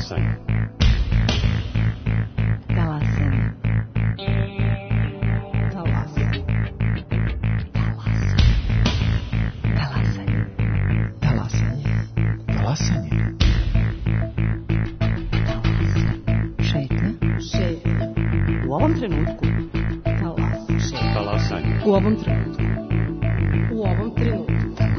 Talasanje. Talasanje. Talasanje. Talasanje. Talasanje. Talasanje. Šetnja. Šetnja. U ovom trenutku. Talasanje. U ovom trenutku. U ovom trenutku.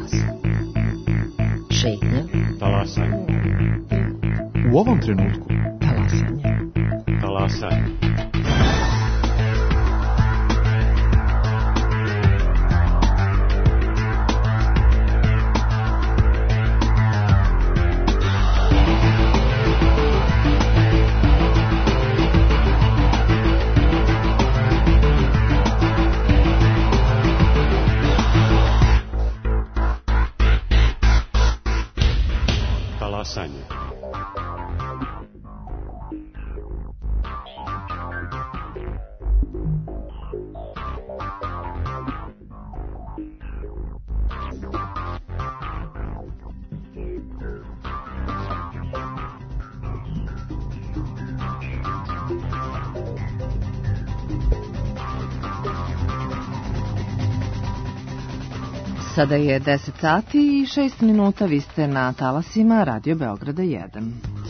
Šetnja. Talasanje. U ovom trenutku. Talasanje. Talasanje. Talasanje. Sada je 10 sati i 6 minuta, vi ste na talasima Radio Beograda 1.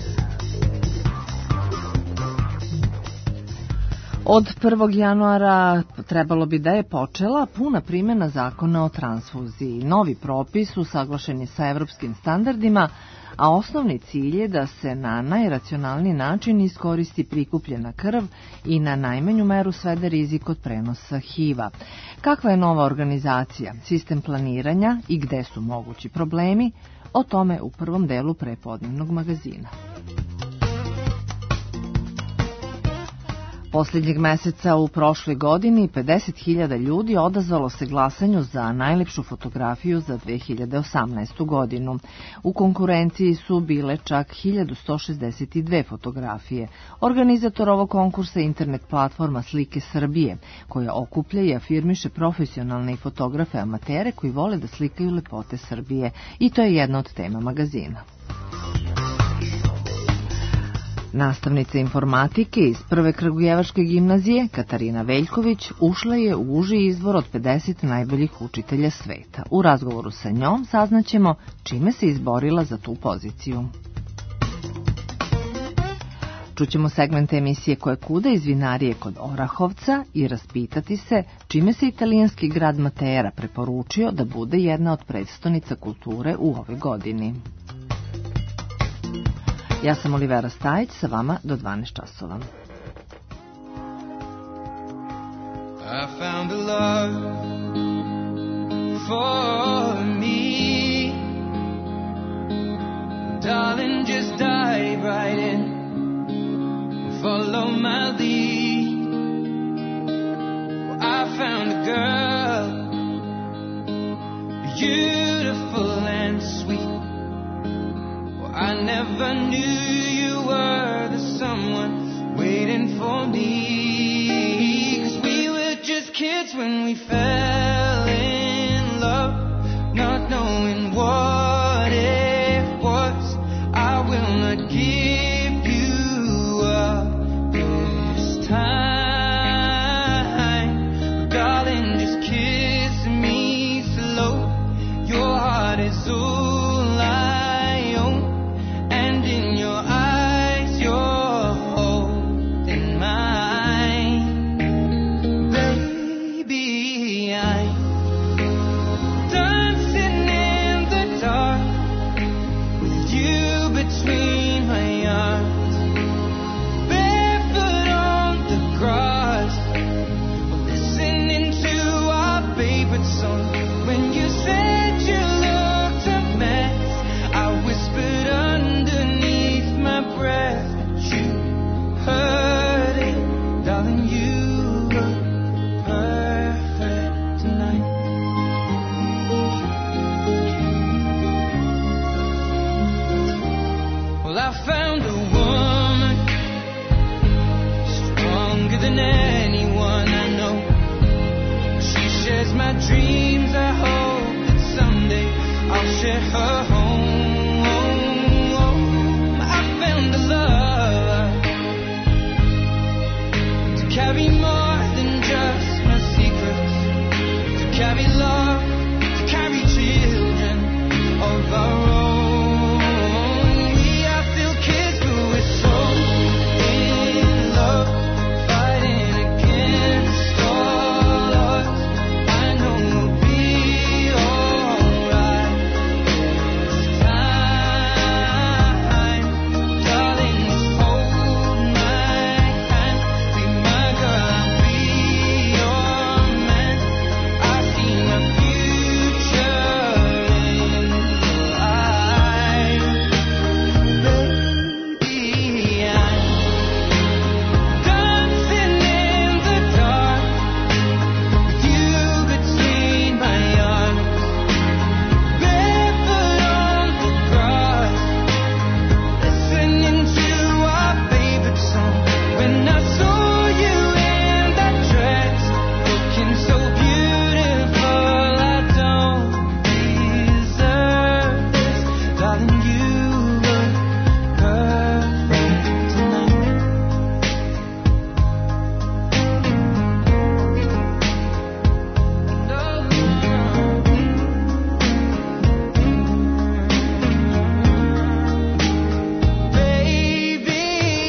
Od 1. januara trebalo bi da je počela puna primjena zakona o transfuziji. Novi propis usaglašen je sa evropskim standardima, a osnovni cilj je da se na najracionalniji način iskoristi prikupljena krv i na najmanju meru svede rizik od prenosa HIV-a. Kakva je nova organizacija, sistem planiranja i gde su mogući problemi, o tome u prvom delu prepodnevnog magazina. Posljednjeg meseca u prošloj godini 50.000 ljudi odazvalo se glasanju za najlepšu fotografiju za 2018. godinu. U konkurenciji su bile čak 1162 fotografije. Organizator ovog konkursa je internet platforma Slike Srbije, koja okuplja i afirmiše profesionalne i fotografe amatere koji vole da slikaju lepote Srbije. I to je jedna od tema magazina. Nastavnica informatike iz Prve Kragujevačke gimnazije, Katarina Veljković, ušla je u uži izbor od 50 najboljih učitelja sveta. U razgovoru sa njom saznaćemo čime se izborila za tu poziciju. Čućemo segment emisije Koje kuda iz vinarije kod Orahovca i raspitati se čime se italijanski grad Matera preporučio da bude jedna od predstonica kulture u ovoj godini. Ja sam Olivera Stajić, sa vama do 12 časova. I found a love for me. Darling, just dive right in. Follow my lead. I found a girl, beautiful and sweet. I never knew you were the someone waiting for me. 'Cause we were just kids when we fell in love, not knowing what it was. I will not give you up this time. Darling, just kiss me slow. Your heart is all I own. In your eyes, you're holding mine. Baby, I'm dancing in the dark with you between my arms, barefoot on the grass, listening to our favorite song. When you said you looked a carry love, to carry children of our own. We are still kids, but we're so in love, fighting against all odds. I know we'll be alright this time, darling. Just hold my hand, be my girl, I'll be your man. I see my future in your eyes, baby. I'm dancing in the dark with you between my arms, barefoot on the grass, listening to our favorite song. When I saw you in that dress, looking so beautiful, I don't deserve this, darling. You look perfect tonight. Baby,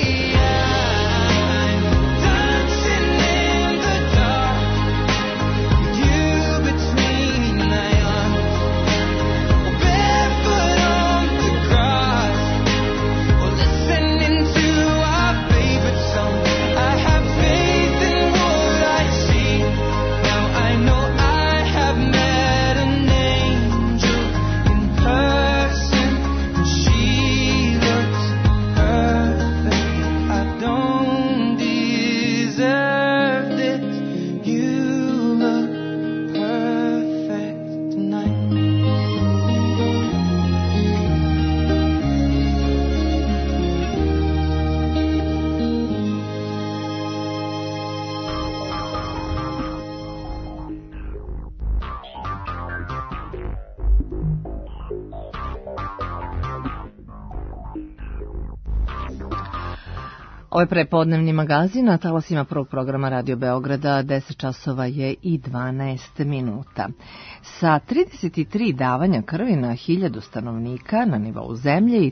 I'm dancing in the dark with you between my arms, barefoot on the grass, or listening to our favorite song. I have faith in what I see. Now I know I have met an angel in person, and she looks perfect. I don't deserve this. You look perfect tonight. Ovo je prepodnevni magazin, na talasima prvog programa Radio Beograda, 10 časova je i 12 minuta. Sa 33 davanja krvi na 1000 stanovnika na nivou zemlje i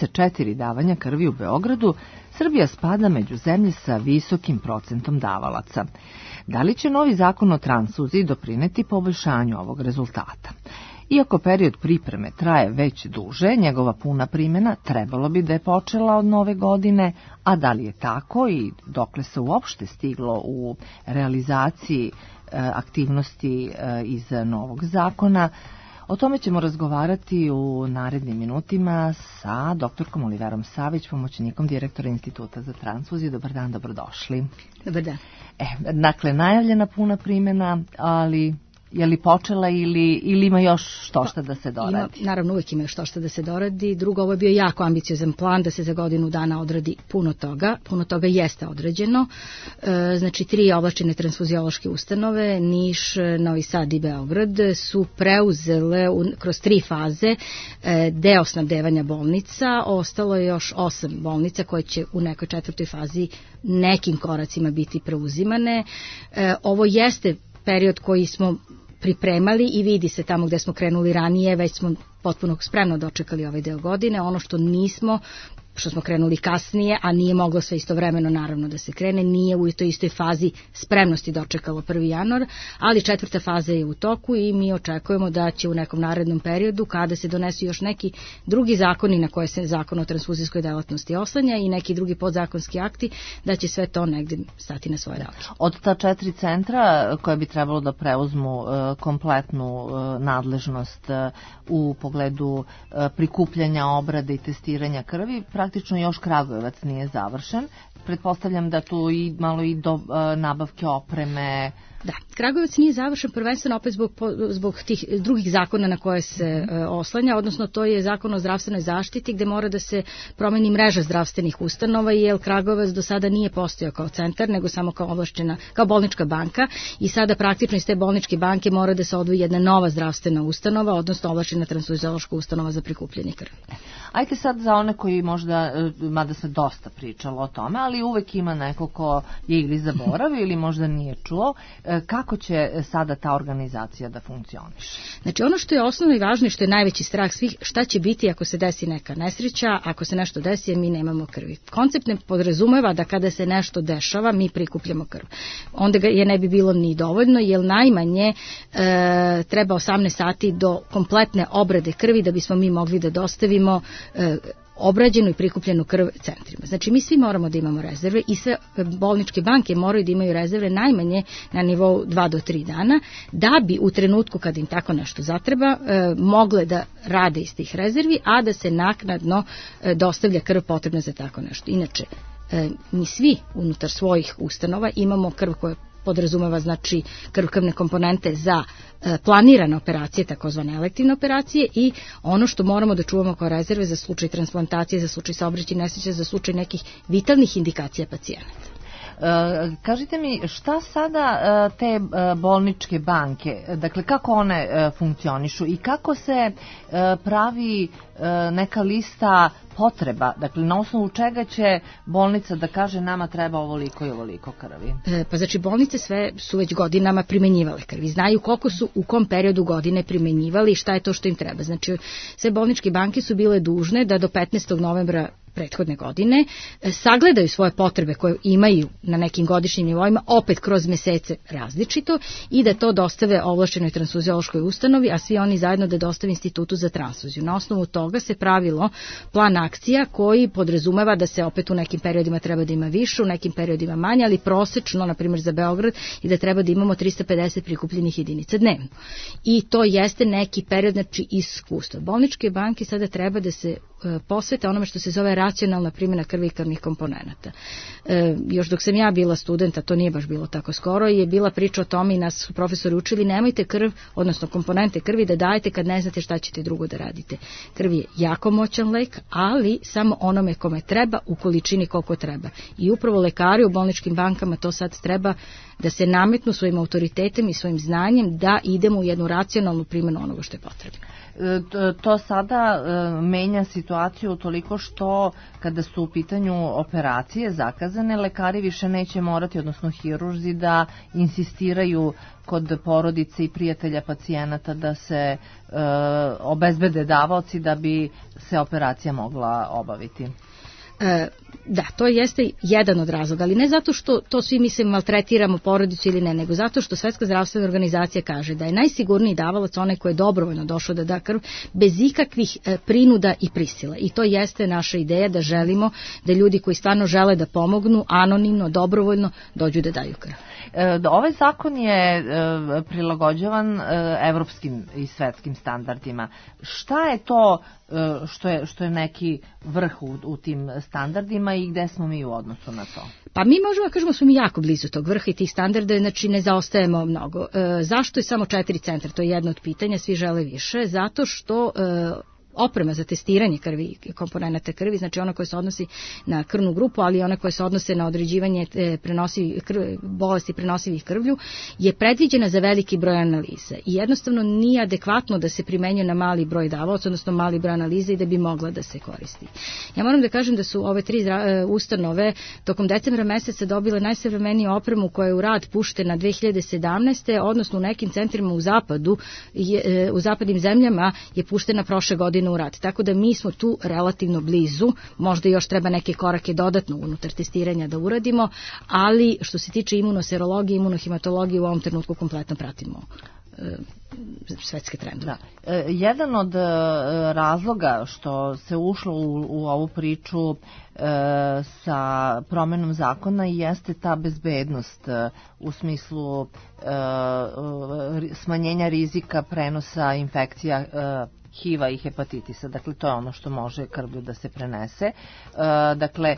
34 davanja krvi u Beogradu, Srbija spada među zemlje sa visokim procentom davalaca. Da li će novi zakon o transfuziji doprineti poboljšanju ovog rezultata? Iako period pripreme traje već duže, njegova puna primjena trebalo bi da je počela od nove godine, a da li je tako i dokle se uopšte stiglo u realizaciji aktivnosti iz novog zakona, o tome ćemo razgovarati u narednim minutima sa doktorkom Oliverom Savić, pomoćnikom direktora Instituta za transfuziju. Dobar dan, dobrodošli. Dobar dan. Dakle, najavljena puna primjena, ali je li počela ili ima još što da se doradi? Naravno, uvijek ima još što da se doradi. Drugo, ovo je bio jako ambiciozan plan da se za godinu dana odradi puno toga. Puno toga jeste određeno. Znači, 3 ovlašćene transfuziološke ustanove, Niš, Novi Sad i Beograd, su preuzele kroz 3 faze deo snabdevanja bolnica. Ostalo je još 8 bolnica koje će u nekoj 4. fazi nekim koracima biti preuzimane. Ovo jeste period koji smo pripremali i vidi se tamo gde smo krenuli ranije, već smo potpuno spremno dočekali ovaj deo godine. Ono što nismo, što smo krenuli kasnije, a nije moglo sve istovremeno naravno da se krene, nije u toj istoj fazi spremnosti dočekalo 1. januar, ali 4. faza je u toku i mi očekujemo da će u nekom narednom periodu, kada se donesu još neki drugi zakoni na koje se zakon o transfuzijskoj delatnosti oslanja i neki drugi podzakonski akti, da će sve to negde stati na svoje noge. Od ta 4 centra koje bi trebalo da preuzmu kompletnu nadležnost u pogledu prikupljanja, obrade i testiranja krvi, praktično još Kragujevac nije završen. Pretpostavljam da tu i malo i do nabavke opreme. Da, Kragujevac nije završen prvenstveno opet zbog tih drugih zakona na koje se oslanja, odnosno to je zakon o zdravstvenoj zaštiti gde mora da se promeni mreža zdravstvenih ustanova, jer Kragujevac do sada nije postojao kao centar, nego samo kao ovlašćena, kao bolnička banka, i sada praktično iz te bolničke banke mora da se odvoji jedna nova zdravstvena ustanova, odnosno ovlašćena transfuziološka ustanova za prikupljanje krvi. Ajde sad za one koji možda, mada se dosta pričalo o tome, ali ali uvek ima neko ko je ili zaboravio ili možda nije čuo. Kako će sada ta organizacija da funkcioniše? Znači ono što je osnovno i važno i što je najveći strah svih, šta će biti ako se desi neka nesreća, ako se nešto desi, mi nemamo krvi. Koncept ne podrazumeva da kada se nešto dešava, mi prikupljamo krv. Onda ga je ne bi bilo ni dovoljno, jer najmanje treba 18 sati do kompletne obrade krvi da bismo mi mogli da dostavimo obrađenu i prikupljenu krv centrima. Znači mi svi moramo da imamo rezerve i sve bolničke banke moraju da imaju rezerve najmanje na nivou 2 do 3 dana, da bi u trenutku kad im tako nešto zatreba mogle da rade iz tih rezervi, a da se naknadno dostavlja krv potrebna za tako nešto. Inače, mi svi unutar svojih ustanova imamo krv koja podrazumeva znači krvne komponente za planirane operacije, takozvane elektivne operacije, i ono što moramo da čuvamo kao rezerve za slučaj transplantacije, za slučaj saobraćajne nesreće, za slučaj nekih vitalnih indikacija pacijenata. Kažite mi, šta sada te bolničke banke, dakle kako one funkcionišu i kako se pravi neka lista potreba, dakle na osnovu čega će bolnica da kaže nama treba ovoliko i ovoliko krvi? Pa znači bolnice sve su već godinama primenjivale krvi, znaju koliko su u kom periodu godine primenjivali i šta je to što im treba. Znači sve bolničke banke su bile dužne da do 15. novembra prethodne godine sagledaju svoje potrebe koje imaju na nekim godišnjim nivoima, opet kroz mesece različito, i da to dostave ovlašćenoj transfuziološkoj ustanovi, a svi oni zajedno da dostave institutu za transfuziju. Na osnovu toga se pravilo plan akcija koji podrazumeva da se opet u nekim periodima treba da ima više, u nekim periodima manje, ali prosečno, na primjer za Beograd, i da treba da imamo 350 prikupljenih jedinica dnevno. I to jeste neki period, znači iskustva. Bolničke banke sada treba da se posvete onome što se zove racionalna primjena krvi i krvnih komponenata. Još dok sam ja bila studenta, to nije baš bilo tako skoro, je bila priča o tome i nas su profesori učili, nemojte krv, odnosno komponente krvi da dajete kad ne znate šta ćete drugo da radite. Krv je jako moćan lek, ali samo onome kome treba u količini koliko treba. I upravo lekari u bolničkim bankama to sad treba da se nametnu svojim autoritetom i svojim znanjem da idemo u jednu racionalnu primjenu onoga što je potrebno. To sada menja situaciju toliko što kada su u pitanju operacije zakazane, lekari više neće morati, odnosno hirurzi, da insistiraju kod porodice i prijatelja pacijenata da se obezbede davaoci da bi se operacija mogla obaviti. Da, to jeste jedan od razloga, ali ne zato što to svi mi se maltretiramo porodicu ili ne, nego zato što Svetska zdravstvena organizacija kaže da je najsigurniji davalac onaj koji je dobrovoljno došao da da krv bez ikakvih prinuda i prisile. I to jeste naša ideja, da želimo da ljudi koji stvarno žele da pomognu, anonimno, dobrovoljno dođu da daju krv. Ovaj zakon je prilagođavan evropskim i svetskim standardima. Šta je to što je neki vrh u tim standardima i gde smo mi u odnosu na to? Pa mi možemo kažemo da smo mi jako blizu tog vrha i tih standarda, znači ne zaostajemo mnogo. Zašto je samo 4 centra? To je jedno od pitanja, svi žele više. Zato što oprema za testiranje krvi, komponenata krvi, znači ona koja se odnosi na krvnu grupu, ali i ona koja se odnose na određivanje bolesti prenosivih krvlju, je predviđena za veliki broj analiza i jednostavno nije adekvatno da se primenjuje na mali broj davaoca, odnosno mali broj analiza, i da bi mogla da se koristi. Ja moram da kažem da su ove 3 ustanove tokom decembra meseca dobile najsavremeniju opremu koja je u rad puštena 2017. odnosno u nekim centrima u zapadu, u zapadnim zemljama je puštena prošle godine u rad. Tako da mi smo tu relativno blizu, možda još treba neke korake dodatno unutar testiranja da uradimo, ali što se tiče imunoserologije, imunohematologije, u ovom trenutku kompletno pratimo svetske trendove. Da. Jedan od razloga što se ušlo u ovu priču sa promenom zakona jeste ta bezbednost u smislu smanjenja rizika prenosa infekcija HIV-a i hepatitisa. Dakle, to je ono što može krvlju da se prenese. Dakle,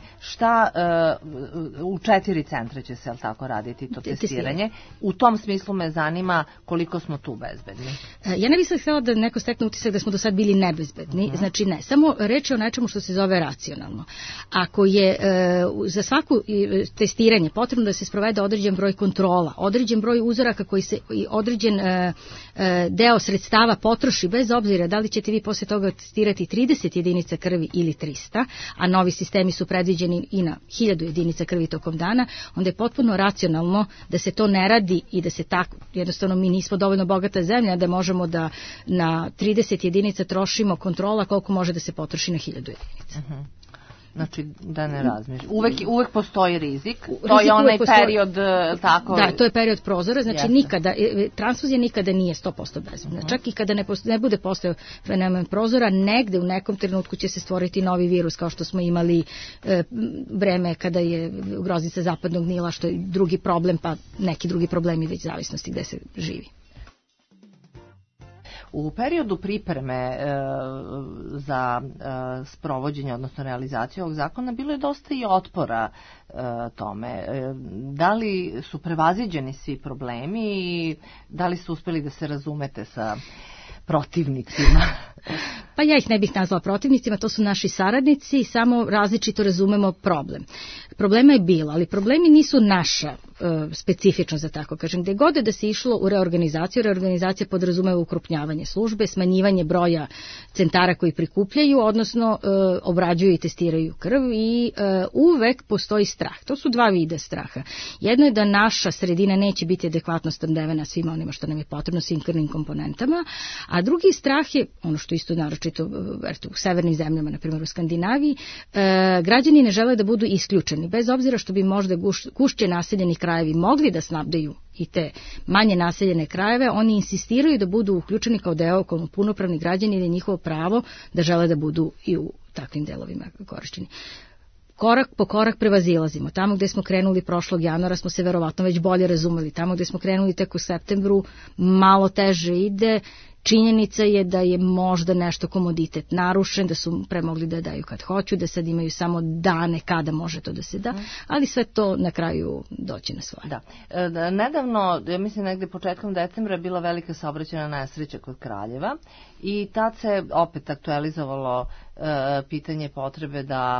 u 4 centra će se, tako, raditi to testiranje. U tom smislu me zanima koliko smo tu bezbedni. Ja ne bih sad htjela da neko stekne utisak da smo do sad bili nebezbedni. Znači ne, samo reč je o nečemu što se zove racionalno. Ako je za svaku testiranje potrebno da se sprovede određen broj kontrola, određen broj uzoraka koji se i određen deo sredstava potroši, bez obzira da li li ćete vi posle toga testirati 30 jedinica krvi ili 300, a novi sistemi su predviđeni i na 1000 jedinica krvi tokom dana, onda je potpuno racionalno da se to ne radi i da se tako, jednostavno mi nismo dovoljno bogata zemlja da možemo da na 30 jedinica trošimo kontrola koliko može da se potroši na 1000 jedinica. Znači, da ne razmišljam. Uvek postoji rizik. To je onaj period, tako... Da, to je period prozora, znači nikada, transfuzija nikada nije 100% bezbedna. Čak i kada ne bude postojao fenomen prozora, negde u nekom trenutku će se stvoriti novi virus, kao što smo imali vreme kada je groznica zapadnog Nila, što je drugi problem, pa neki drugi problemi već zavisnosti gde se živi. U periodu pripreme za sprovođenje, odnosno realizaciju ovog zakona, bilo je dosta i otpora tome. Da li su prevaziđeni svi problemi i da li su uspeli da se razumete sa protivnicima? Pa ja ih ne bih nazvala protivnicima, to su naši saradnici, samo različito razumemo problem. Problema je bilo, ali problemi nisu naša specifičnost, za tako kažem. Gde god je da se išlo u reorganizaciju, reorganizacija podrazumeva ukrupnjavanje službe, smanjivanje broja centara koji prikupljaju, odnosno obrađuju i testiraju krv i uvek postoji strah. To su dva vida straha. Jedno je da naša sredina neće biti adekvatno snabdevena svima onima što nam je potrebno, svim krvnim komponentama, a drugi strah je, ono što isto naročito u severnim zemljama, na primjer u Skandinaviji, građani ne žele da budu isključeni, bez obzira što bi možda gušće naseljeni krajevi mogli da snabdeju i te manje naseljene krajeve, oni insistiraju da budu uključeni kao deo, kao punopravni građani, jer je njihovo pravo da žele da budu i u takvim delovima korišćeni. Korak po korak prevazilazimo. Tamo gde smo krenuli prošlog januara smo se verovatno već bolje razumeli. Tamo gde smo krenuli tek u septembru malo teže ide. Činjenica je da je možda nešto komoditet narušen, da su pre mogli da daju kad hoću, da sad imaju samo dane kada može to da se da, ali sve to na kraju doći na svoje. Da. Nedavno, ja mislim negde početkom decembra, bila velika saobraćajna nesreća kod Kraljeva i tad se opet aktualizovalo pitanje potrebe da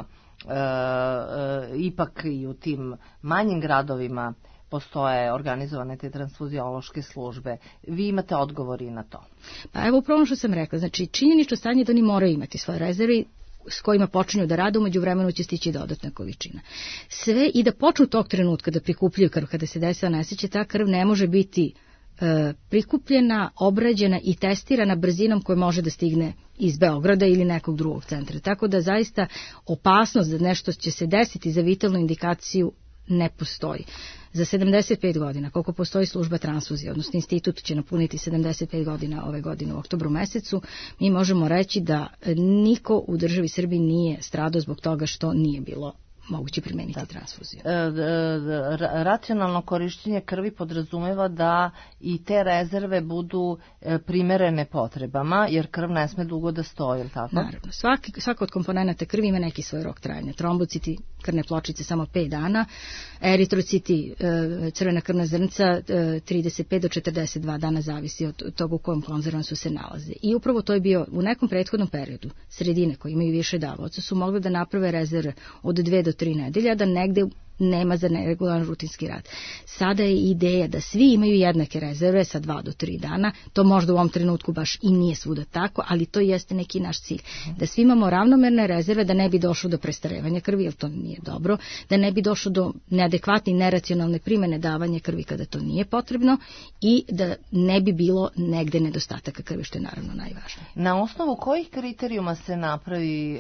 ipak i u tim manjim gradovima postoje organizovane te transfuziološke službe. Vi imate odgovori na to? Pa evo upravo što sam rekla, znači činjenično stanje je da oni moraju imati svoje rezervi s kojima počinju da rade, umeđu vremenu će stići dodatna količina. Sve i da počnu tog trenutka da prikupljaju krv, kada se desila nesreća, ta krv ne može biti prikupljena, obrađena i testirana brzinom koja može da stigne iz Beograda ili nekog drugog centra. Tako da zaista opasnost da nešto će se desiti za vitalnu indikaciju ne postoji. Za 75 godina, koliko postoji služba transfuzije, odnosno institut će napuniti 75 godina ove godine u oktobru mesecu, mi možemo reći da niko u državi Srbiji nije stradao zbog toga što nije bilo moguće primeniti transfuziju. Racionalno korišćenje krvi podrazumeva da i te rezerve budu primerene potrebama, jer krv ne sme dugo da stoji, ili tako? Naravno. Svaka od komponenata krvi ima neki svoj rok trajanja. Trombociti, krvne pločice samo 5 dana, eritrociti, crvena krvna zrnca 35 do 42 dana, zavisi od toga u kojem konzervansu se nalaze. I upravo to je bio u nekom prethodnom periodu. Sredine koje imaju više davaoca su mogli da naprave rezerve od 2 do 3 nedelja, da negde nema za neregularan rutinski rad. Sada je ideja da svi imaju jednake rezerve sa 2 do 3 dana, to možda u ovom trenutku baš i nije svuda tako, ali to jeste neki naš cilj. Da svi imamo ravnomerne rezerve, da ne bi došlo do prestarevanja krvi, jer to nije dobro, da ne bi došlo do neadekvatne i neracionalne primene davanja krvi kada to nije potrebno i da ne bi bilo negde nedostataka krvi, što je naravno najvažnije. Na osnovu kojih kriterijuma se napravi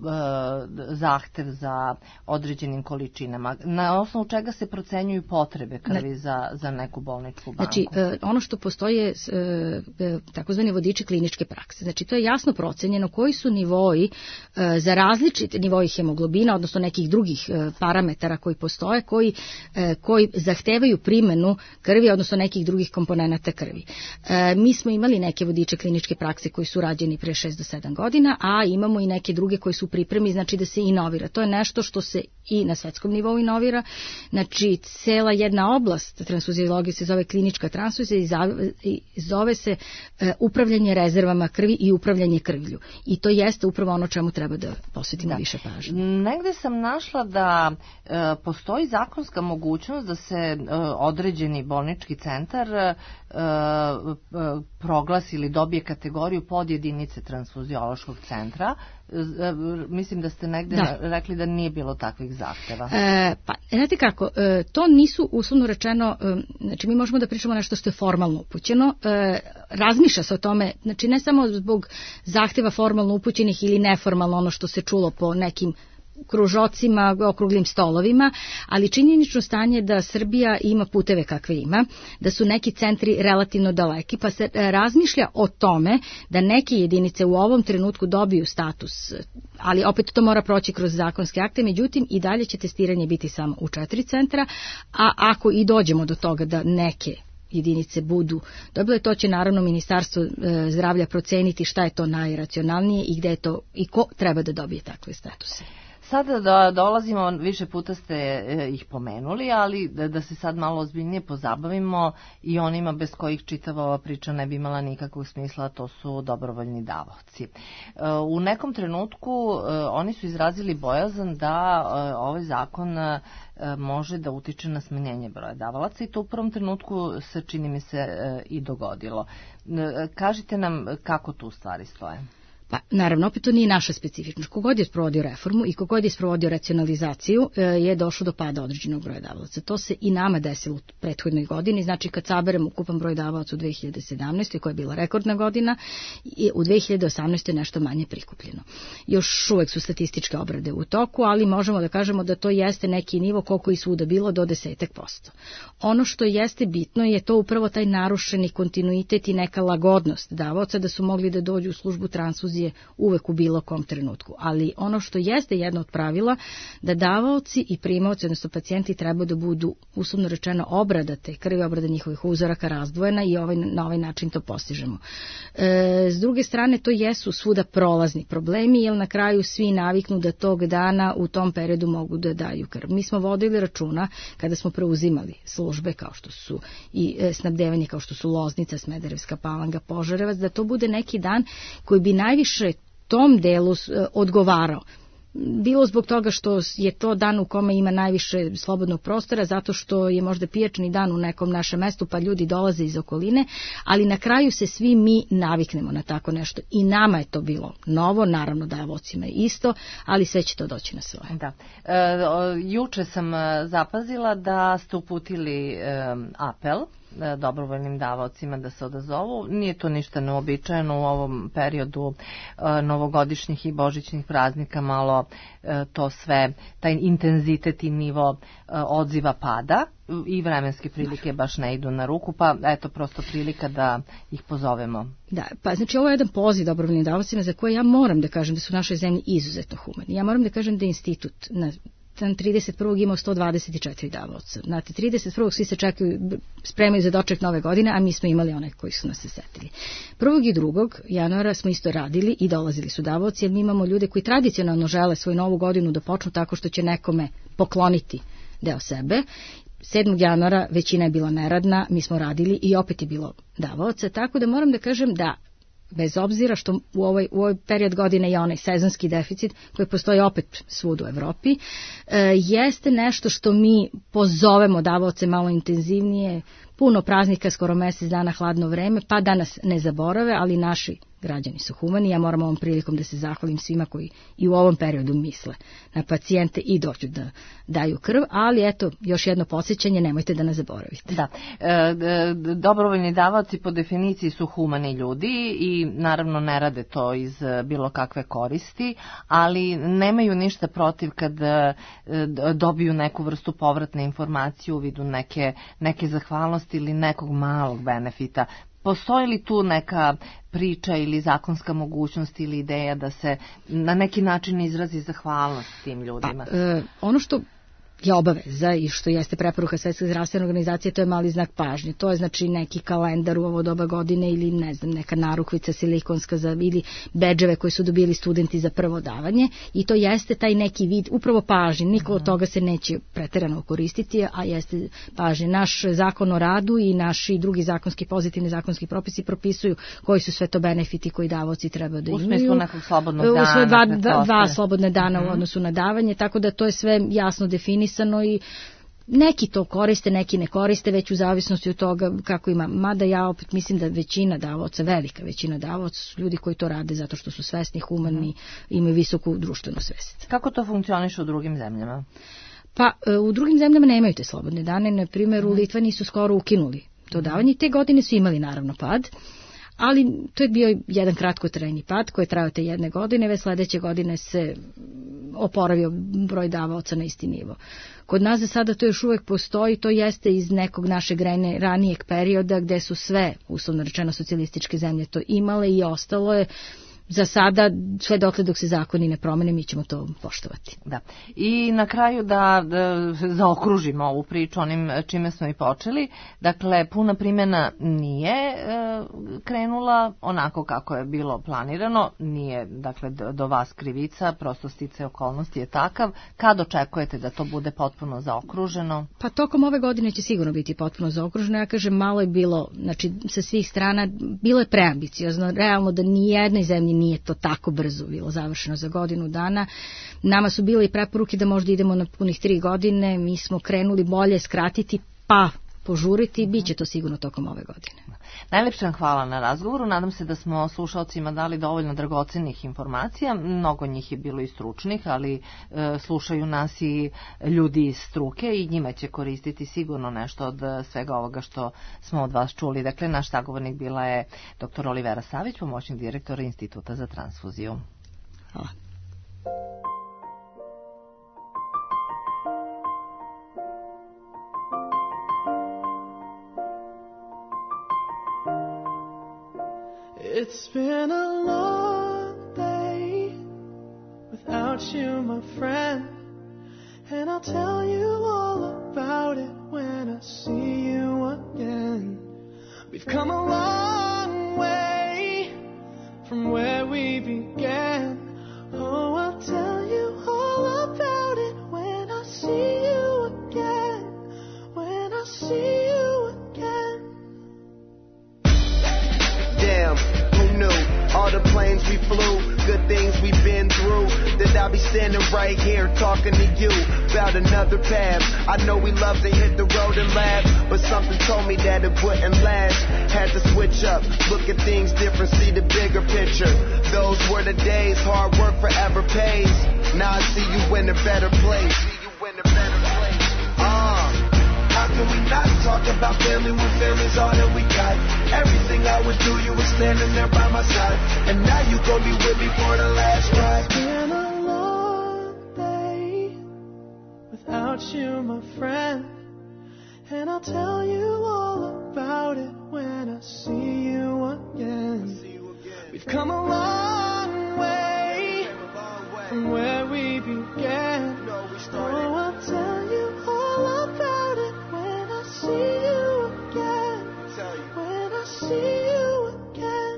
zahtev za određenim količinama? Na osnovu čega se procenjuju potrebe krvi za neku bolničku banku? Znači, ono što postoji je takozvani vodiči kliničke prakse. Znači, to je jasno procenjeno koji su nivoi za različite nivoji hemoglobina, odnosno nekih drugih parametara koji postoje, koji zahtevaju primenu krvi, odnosno nekih drugih komponenata krvi. Mi smo imali neke vodiče kliničke prakse koji su rađeni pre 6 do 7 godina, a imamo i neke druge koji su u pripremi, znači da se inovira. To je nešto što se i na svetskom nivou inovira, renovira. Znači, cela jedna oblast transfuziologije se zove klinička transfuzija i zove se upravljanje rezervama krvi i upravljanje krvlju. I to jeste upravo ono čemu treba da posvetimo više pažnje. Negde sam našla da postoji zakonska mogućnost da se određeni bolnički centar proglasi ili dobije kategoriju podjedinice transfuziološkog centra. Mislim da ste negde rekli da nije bilo takvih zahteva. Pa, znate kako, to nisu uslovno rečeno, znači mi možemo da pričamo nešto što je formalno upućeno, razmišlja se o tome, znači ne samo zbog zahteva formalno upućenih ili neformalno ono što se čulo po nekim kružocima, okruglim stolovima, ali činjenično stanje da Srbija ima puteve kakve ima, da su neki centri relativno daleki, pa se razmišlja o tome da neke jedinice u ovom trenutku dobiju status, ali opet to mora proći kroz zakonske akte, međutim i dalje će testiranje biti samo u 4 centra, a ako i dođemo do toga da neke jedinice budu dobile, to će naravno Ministarstvo zdravlja proceniti šta je to najracionalnije i gde je to i ko treba da dobije takve statuse. Sada da dolazimo, više puta ste ih pomenuli, ali da se sad malo ozbiljnije pozabavimo i onima bez kojih čitava ova priča ne bi imala nikakvog smisla, to su dobrovoljni davaoci. U nekom trenutku oni su izrazili bojazan da ovaj zakon može da utiče na smanjenje broja davalaca i to u prvom trenutku se, čini mi se, i dogodilo. Kažite nam kako tu stvari stoje. Pa, naravno, opet to nije naša specifičnost. Kogod je sprovodio reformu i kogod je sprovodio racionalizaciju je došlo do pada određenog broja davalaca. To se i nama desilo u prethodnoj godini. Znači, kad saberemo ukupan broj davalaca u 2017. koja je bila rekordna godina, u 2018. je nešto manje prikupljeno. Još uvek su statističke obrade u toku, ali možemo da kažemo da to jeste neki nivo koliko i svuda bilo do 10%. Ono što jeste bitno je to upravo taj narušeni kontinuitet i neka lagodnost davaoca da su mogli da dođu u službu transfuzije uvek u bilo kom trenutku. Ali ono što jeste jedno od pravila, da davaoci i primaoci, odnosno pacijenti, treba da budu, uslovno rečeno, obrada te krvi, obrada njihovih uzoraka razdvojena i na ovaj način to postižemo. S druge strane, to jesu svuda prolazni problemi, jer na kraju svi naviknu da tog dana u tom periodu mogu da daju krv. Mi smo vodili računa kada smo preuzimali službe kao što su i snabdevanje kao što su Loznica, Smederevska Palanka, Požarevac, da to bude neki dan koji bi najviše tom delu odgovarao. Bilo zbog toga što je to dan u kome ima najviše slobodnog prostora, zato što je možda pijačni dan u nekom našem mestu, pa ljudi dolaze iz okoline, ali na kraju se svi mi naviknemo na tako nešto. I nama je to bilo novo, naravno davaocima je isto, ali sve će to doći na svoje. Da. Juče sam zapazila da ste uputili apel dobrovoljnim davaocima da se odazovu. Nije to ništa neobičajeno u ovom periodu novogodišnjih i božićnih praznika, malo to sve, taj intenzitet i nivo odziva pada i vremenske prilike baš ne idu na ruku, pa eto prosto prilika da ih pozovemo. Da, pa znači ovo je jedan poziv dobrovoljnim davaocima za koje ja moram da kažem da su u našoj zemlji izuzetno humani. Ja moram da kažem da je institut na 31. imao 124 davaoca. Znate, 31. svi se čekaju, spremaju za doček nove godine, a mi smo imali one koji su nas se setili. 1. i 2. januara smo isto radili i dolazili su davaoci, jer mi imamo ljude koji tradicionalno žele svoju novu godinu da počnu tako što će nekome pokloniti deo sebe. 7. januara većina je bila neradna, mi smo radili i opet je bilo davaoca, tako da moram da kažem da bez obzira što u ovoj period godine je onaj sezonski deficit koji postoji opet svud u Evropi, jeste nešto što mi pozovemo davaoce malo intenzivnije, puno praznika, skoro mesec dana, hladno vreme, pa da nas ne zaborave, ali naši građani su humani. Ja moram ovom prilikom da se zahvalim svima koji i u ovom periodu misle na pacijente i dođu da daju krv, ali eto, još jedno podsjećanje, nemojte da nas zaboravite. Da, dobrovoljni davaoci po definiciji su humani ljudi i naravno ne rade to iz bilo kakve koristi, ali nemaju ništa protiv kad dobiju neku vrstu povratne informacije u vidu neke zahvalnosti ili nekog malog benefita. Postoji li tu neka priča ili zakonska mogućnost ili ideja da se na neki način izrazi zahvalnost tim ljudima? Ono što je obaveza i što jeste preporuka Svetske zdravstvene organizacije, to je mali znak pažnje. To je znači neki kalendar u ovo doba godine ili ne znam, neka narukvica silikonska ili bedževe koji su dobili studenti za prvo davanje i to jeste taj neki vid upravo pažnje. Niko od toga se neće preterano koristiti, a jeste pažnje. Naš zakon o radu i naši drugi zakonski, pozitivni zakonski propisi propisuju koji su sve to benefiti koji davaoci treba da imaju. U smislu nekog slobodnog dana. Dva slobodne dana u odnosu na davanje, tako da to je sve jasno definisano i neki to koriste, neki ne koriste, već u zavisnosti od toga kako ima. Mada ja opet mislim da većina davaoca, velika većina davaoca su ljudi koji to rade zato što su svesni, humani, imaju visoku društvenu svest. Kako to funkcioniše u drugim zemljama? Pa u drugim zemljama nemaju te slobodne dane, na primjer u Litvaniji su skoro ukinuli to davanje, te godine su imali naravno pad, ali to je bio jedan kratkotrajni pad koji je trajao te jedne godine, već sledeće godine se oporavio broj davaoca na isti nivo. Kod nas za sada to još uvek postoji, to jeste iz nekog našeg ranijeg perioda gde su sve, uslovno rečeno, socijalističke zemlje to imale i ostalo je. Za sada, sve dokle dok se zakoni ne promene, mi ćemo to poštovati. Da. I na kraju da zaokružimo ovu priču onim čime smo i počeli. Dakle, puna primjena nije krenula onako kako je bilo planirano. Nije, dakle, do vas krivica, prosto sticaje okolnosti je takav. Kad očekujete da to bude potpuno zaokruženo? Pa tokom ove godine će sigurno biti potpuno zaokruženo. Ja kažem, malo je bilo, znači, sa svih strana, bilo je preambiciozno. Realno da ni jednoj zemlji nije to tako brzo bilo završeno za godinu dana. Nama su bile i preporuke da možda idemo na punih 3 godine, mi smo krenuli bolje skratiti pa požuriti i bit će to sigurno tokom ove godine. Najlepše vam hvala na razgovoru, nadam se da smo slušalcima dali dovoljno dragocenih informacija, mnogo njih je bilo i stručnih, ali slušaju nas i ljudi iz struke i njima će koristiti sigurno nešto od svega ovoga što smo od vas čuli. Dakle, naš sagovornik bila je dr. Olivera Savić, pomoćnik direktora Instituta za transfuziju. Hvala. It's been a long day without you, my friend, and I'll tell you all about it when I see you again. We've come a long way from where we began. Oh, I'll tell you all about it when I see you again, when I see you again. Damn, who knew? All the planes we flew, good things we've been through, that I'll be standing right here talking to you about another path. I know we love to hit the road and laugh, but something told me that it wouldn't last. Had to switch up, look at things different, see the bigger picture. Those were the days, hard work forever pays. Now I see you in a better place. How can we not talk about family when family's all that we got? Everything I would do, you were standing there by my side, and now you gon' be with me for the last ride. It's been a long day without you, my friend, and I'll tell you all about it when I see you again. We've come a long way from where we began. Oh, I'll tell you all about it when I see you again. When I see you again.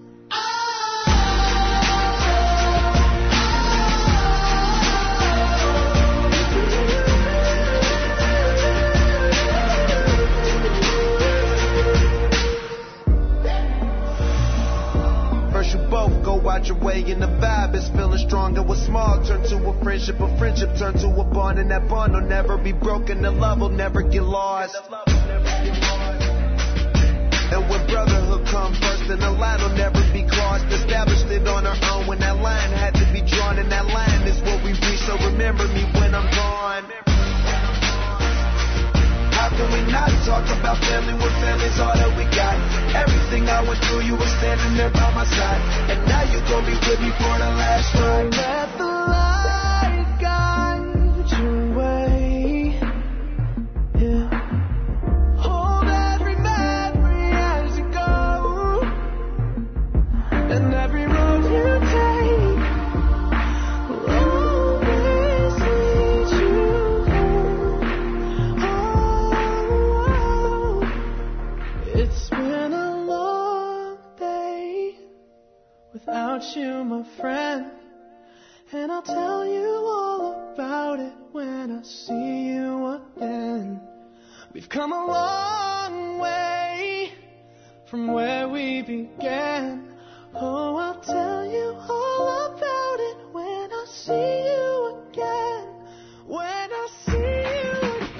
First you both go out your way and the vibe is feeling strong. And what's small turn to a friendship turn to a bond, and that bond will never be broken, the love will never get lost. And when brotherhood comes first, then the line will never be crossed. Established it on our own when that line had to be drawn, and that line is what we reach, so remember me when I'm gone. How can we not talk about family when family's all that we got? Everything I went through, you were standing there by my side, and now you gon' be with me for the last ride. Let the light guide your way. Yeah. Hold every memory as you go, and every road you take will always lead you home. without you, my friend. And I'll tell you all about it when I see you again. We've come a long way from where we began. Oh, I'll tell you all about it when I see you again. When I see you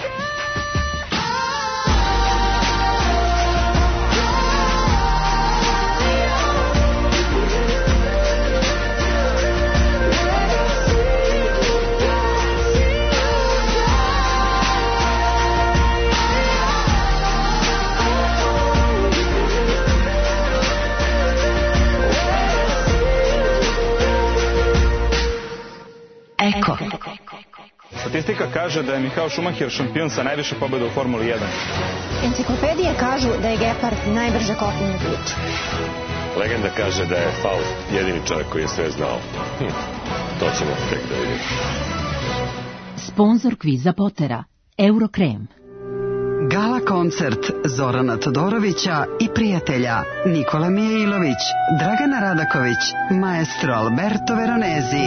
Eko. Statistika kaže da je Michael Schumacher šampion sa najviše pobjeda u Formuli 1. Enciklopedije kažu da je gepard najbrže kopneni ptič. Legenda kaže da je Faust jedini čovjek koji je sve znao. To ćemo tek da vidimo. Sponzor kviza Potera, Eurokrem. Gala koncert Zorana Todorovića i prijatelja Nikola Mijailović, Dragana Radaković, maestro Alberto Veronesi.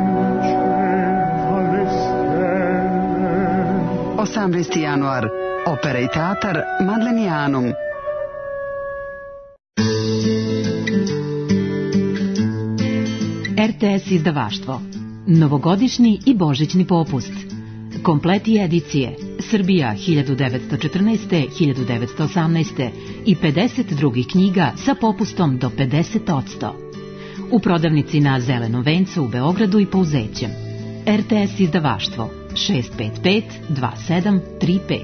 18. januar, Opera i teatar Madlenianum. RTS izdavaštvo. Novogodišnji i božićni popust. Kompleti edicije Srbija 1914. 1918. i 50 drugih knjiga sa popustom do 50%. U prodavnici na Zelenom vencu u Beogradu i Pouzećem. RTS izdavaštvo 655 2735.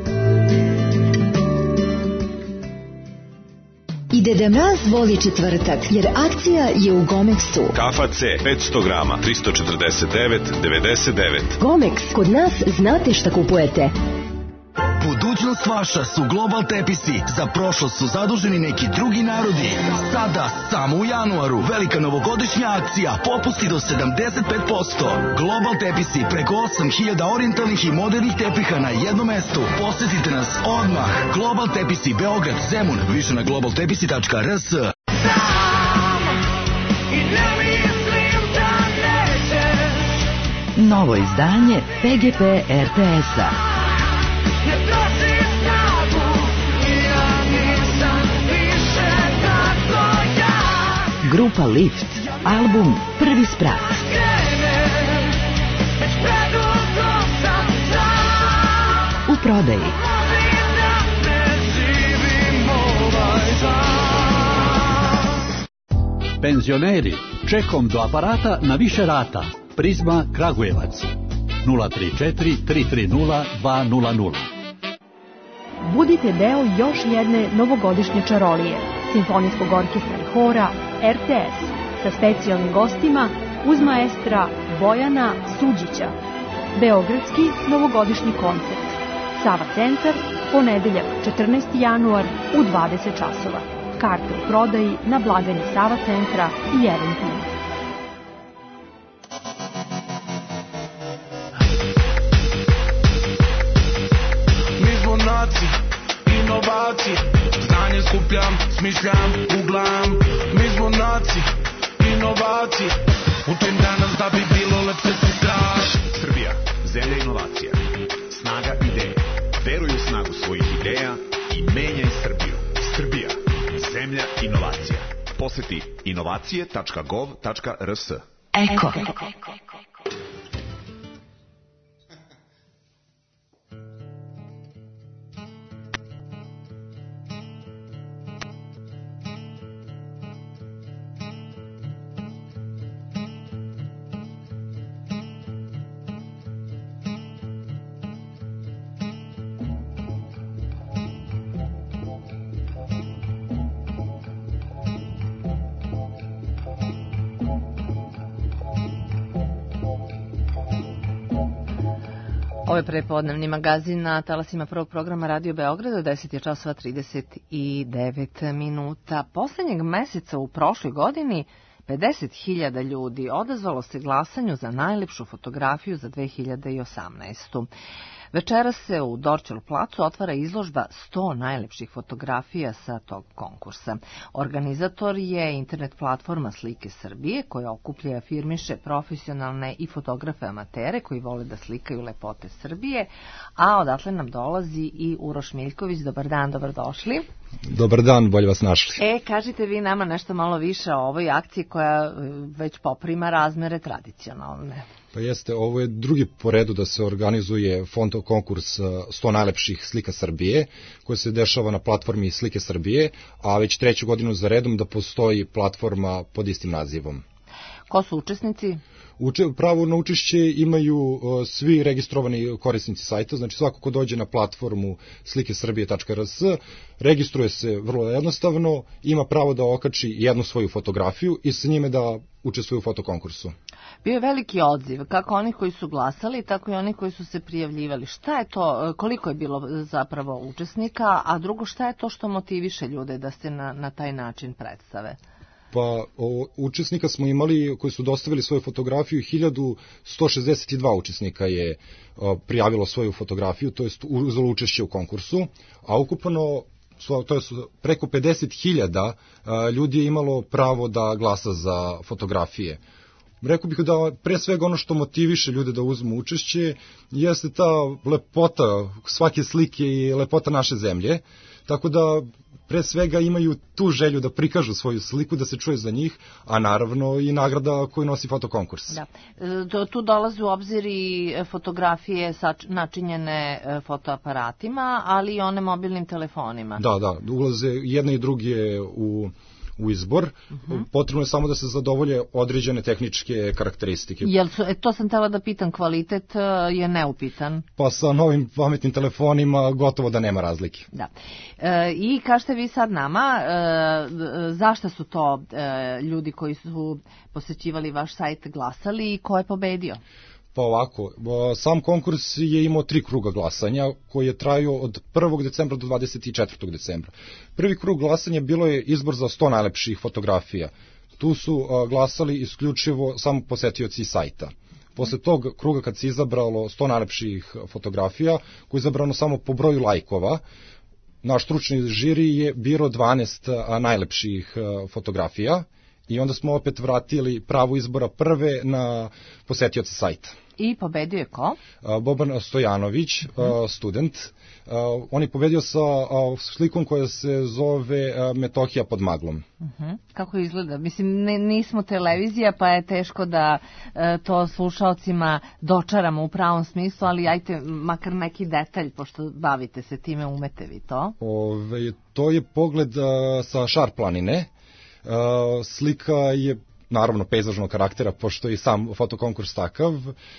I Deda Mraz voli četvrtak, jer akcija je u Gomexu. Kafa C, 500 grama, 349,99. Gomex, kod nas znate šta kupujete. Budućnost vaša su Global Tepisi. Za prošlost su zaduženi neki drugi narodi. Sada, samo u januaru, velika novogodišnja akcija, popusti do 75%. Global Tepisi, preko 8000 orijentalnih i modernih tepiha na jednom mestu. Posjetite nas odmah. Global Tepisi, Beograd, Zemun, više na globaltepisi.rs. Novo izdanje PGP RTS-a. Grupa Lift, album Prvi sprat. U prodaji. Penzioneri, čekom do aparata na više rata. Prizma Kragujevac 034 330 200. Budite deo još jedne novogodišnje čarolije Simfonijskog orkestra i hora RTS sa specijalnim gostima uz maestra Bojana Suđića. Beogradski novogodišnji koncert. Sava centar, ponedeljak 14. januar u 20 časova. Karte u prodaji na blagajni Sava centra i Eventim. Inovacije, znanje skupljam, smišljam, googlam. Mi smo naci, inovacije. Učim danas da bi bilo lepše sutra. Srbija, zemlja inovacija. Snaga ideje. Veruj u snagu svojih ideja i menjaj Srbiju. Srbija, zemlja inovacija. Posjeti inovacije.gov.rs. Eko. Ovo je prepodnevni magazin na talasima prvog programa Radio Beograda, 10 je časova 39 minuta. Poslednjeg meseca u prošloj godini 50.000 ljudi odazvalo se glasanju za najlepšu fotografiju za 2018. Večeras se u Dorćol placu otvara izložba 100 najlepših fotografija sa tog konkursa. Organizator je internet platforma Slike Srbije, koja okuplja i afirmiše profesionalne i fotografe amatere koji vole da slikaju lepote Srbije, a odatle nam dolazi i Uroš Miljković. Dobar dan, dobrodošli. Dobar dan, bolje vas našli. Kažite vi nama nešto malo više o ovoj akciji koja već poprima razmere tradicionalne. Pa jeste, ovo je drugi po redu da se organizuje fotokonkurs 100 najlepših slika Srbije, koja se dešava na platformi Slike Srbije, a već 3. godinu za redom da postoji platforma pod istim nazivom. Ko su učesnici? Pravo na učešće imaju svi registrovani korisnici sajta, znači svako ko dođe na platformu slikesrbije.rs, registruje se vrlo jednostavno, ima pravo da okači jednu svoju fotografiju i sa njime da učestvuje u fotokonkursu. Bio je veliki odziv, kako onih koji su glasali, tako i onih koji su se prijavljivali. Šta je to, koliko je bilo zapravo učesnika, a drugo, šta je to što motiviše ljude da se na taj način predstave? Pa učesnika smo imali koji su dostavili svoju fotografiju, 1162 učesnika je prijavilo svoju fotografiju, to jest uzelo učešće u konkursu, a ukupno to je preko 50.000 ljudi je imalo pravo da glasa za fotografije. Rekao bih da pre svega ono što motiviše ljude da uzmu učešće jeste ta lepota svake slike i lepota naše zemlje, tako da pre svega imaju tu želju da prikažu svoju sliku, da se čuje za njih, a naravno i nagrada koju nosi fotokonkurs. Da. Tu dolaze u obzir i fotografije načinjene fotoaparatima, ali i one mobilnim telefonima. Da, ulaze jedne i druge u izbor, potrebno je samo da se zadovolje određene tehničke karakteristike. To sam htela da pitam, kvalitet je neupitan? Pa sa novim pametnim telefonima gotovo da nema razlike. Da. I kažete vi sad nama, zašto su to ljudi koji su posećivali vaš sajt glasali i ko je pobedio? Pa ovako, sam konkurs je imao 3 kruga glasanja koji je trajao od 1. decembra do 24. decembra. Prvi krug glasanja bilo je izbor za 100 najlepših fotografija. Tu su glasali isključivo samo posetioci sajta. Posle tog kruga kad se izabralo 100 najlepših fotografija, koji je izabrano samo po broju lajkova, naš stručni žiri je birao 12 najlepših fotografija i onda smo opet vratili pravo izbora prve na posetioce sajta. I pobedio je ko? Boban Stojanović, student. On je pobedio sa slikom koja se zove Metohija pod maglom. Kako izgleda? Mislim, nismo televizija, pa je teško da to slušalcima dočaramo u pravom smislu, ali ajte makar neki detalj, pošto bavite se time, umete vi to. To je pogled sa Šar planine. Slika je naravno pejzažnog karaktera, pošto je i sam fotokonkurs takav.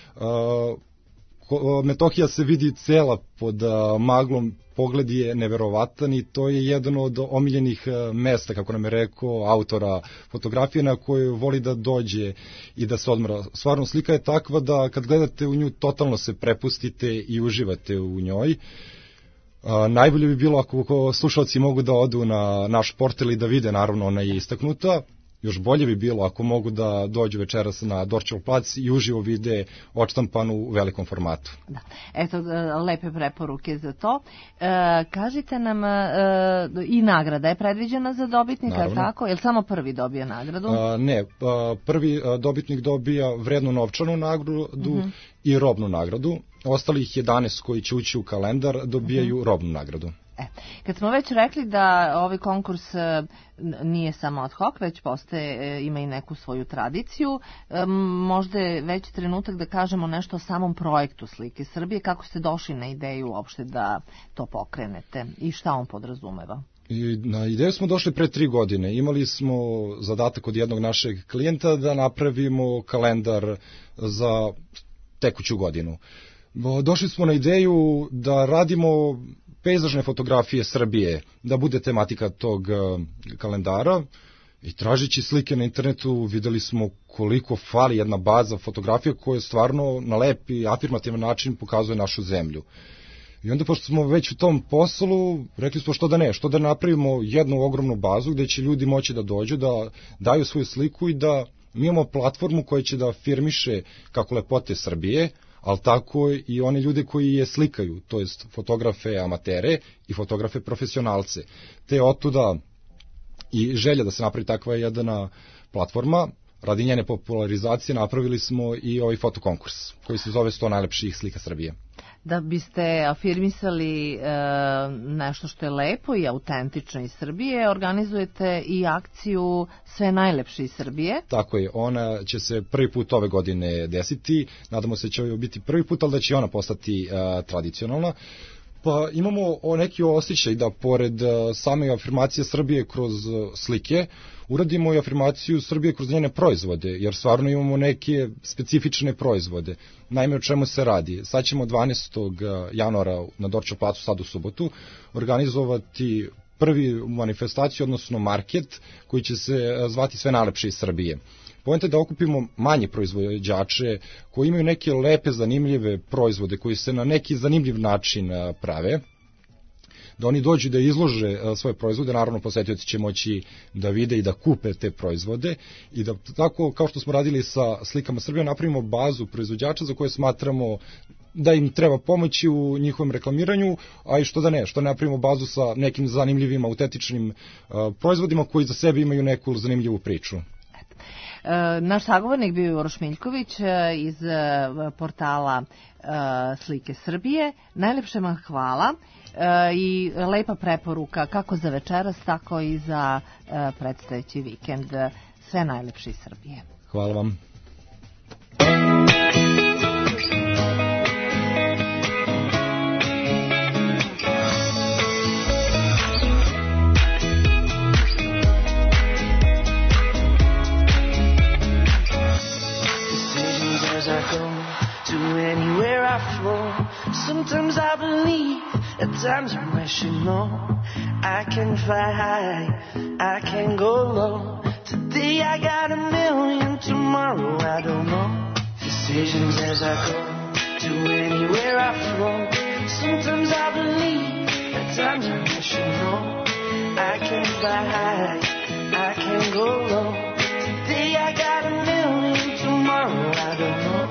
Metohija se vidi cela pod maglom, pogled je neverovatan i to je jedno od omiljenih mesta, kako nam je rekao, autora fotografije, na koje voli da dođe i da se odmora. Stvarno, slika je takva da kad gledate u nju totalno se prepustite i uživate u njoj. Najbolje bi bilo ako slušalci mogu da odu na naš portal i da vide, naravno ona je istaknuta. Još bolje bi bilo ako mogu da dođu večeras na Dorćol plac i uživo vide odštampanu u velikom formatu. Da. Eto, lepe preporuke za to. Kažite nam, i nagrada je predviđena za dobitnika, je tako? Je li samo prvi dobija nagradu? Ne, prvi dobitnik dobija vrednu novčanu nagradu i robnu nagradu. Ostalih 11 koji će ući u kalendar dobijaju robnu nagradu. Kad smo već rekli da ovaj konkurs nije samo ad hoc, već ima i neku svoju tradiciju, možda je već trenutak da kažemo nešto o samom projektu Slike Srbije, kako ste došli na ideju uopšte da to pokrenete i šta on podrazumeva? Na ideju smo došli pre 3 godine. Imali smo zadatak od jednog našeg klijenta da napravimo kalendar za tekuću godinu. Došli smo na ideju da radimo pejzažne fotografije Srbije, da bude tematika tog kalendara, i tražići slike na internetu videli smo koliko fali jedna baza fotografija koja stvarno na lep i afirmativan način pokazuje našu zemlju. I onda, pošto smo već u tom poslu, rekli smo što da napravimo jednu ogromnu bazu gde će ljudi moći da dođu, da daju svoju sliku i da mi imamo platformu koja će da afirmiše kako lepote Srbije, ali tako i one ljude koji je slikaju, to jest fotografe amatere i fotografe profesionalce. Te otuda i želja da se napravi takva jedna platforma, radi njene popularizacije napravili smo i ovaj fotokonkurs koji se zove 100 najlepših slika Srbije. Da biste afirmisali nešto što je lepo i autentično iz Srbije, organizujete i akciju Sve najlepše iz Srbije. Tako je, ona će se prvi put ove godine desiti, nadamo se da će ovo biti prvi put, ali da će ona postati tradicionalna. Pa imamo neki osjećaj da pored same afirmacije Srbije kroz slike, uradimo i afirmaciju Srbije kroz njene proizvode, jer stvarno imamo neke specifične proizvode. Naime, o čemu se radi? Sad ćemo 12. januara na Dorčev placu, sad u subotu, organizovati prvi manifestaciju, odnosno market, koji će se zvati Sve najlepše iz Srbije. Poenta je da okupimo manje proizvođače koji imaju neke lepe, zanimljive proizvode koji se na neki zanimljiv način prave, da oni dođu da izlože svoje proizvode, naravno posetioci će moći da vide i da kupe te proizvode i da tako kao što smo radili sa slikama Srbije napravimo bazu proizvođača za koje smatramo da im treba pomoći u njihovom reklamiranju, a i što da ne napravimo bazu sa nekim zanimljivim, autentičnim proizvodima koji za sebe imaju neku zanimljivu priču. Naš sagovornik bio je Uroš Miljković iz portala Slike Srbije. Najlepše vam hvala i lepa preporuka kako za večeras, tako i za predstojeći vikend. Sve najlepše iz Srbije. Hvala vam. Sometimes I believe, at times I'm rational. I can fly high, I can go low. Today I got a million, tomorrow I don't know. Decisions as I go, to anywhere I flow. Sometimes I believe, at times I'm rational. I can fly high, I can go low. Today I got a million, tomorrow I don't know.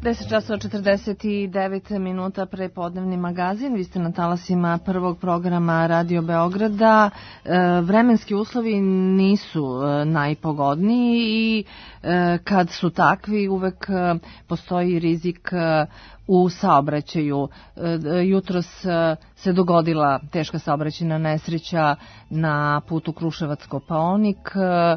10 časova 49 minuta prepodnevni magazin. Vi ste na talasima prvog programa Radio Beograda. Vremenski uslovi nisu najpogodniji i kad su takvi uvek postoji rizik u saobraćaju. Jutros se dogodila teška saobraćajna nesreća na putu Kruševac-Kopaonik.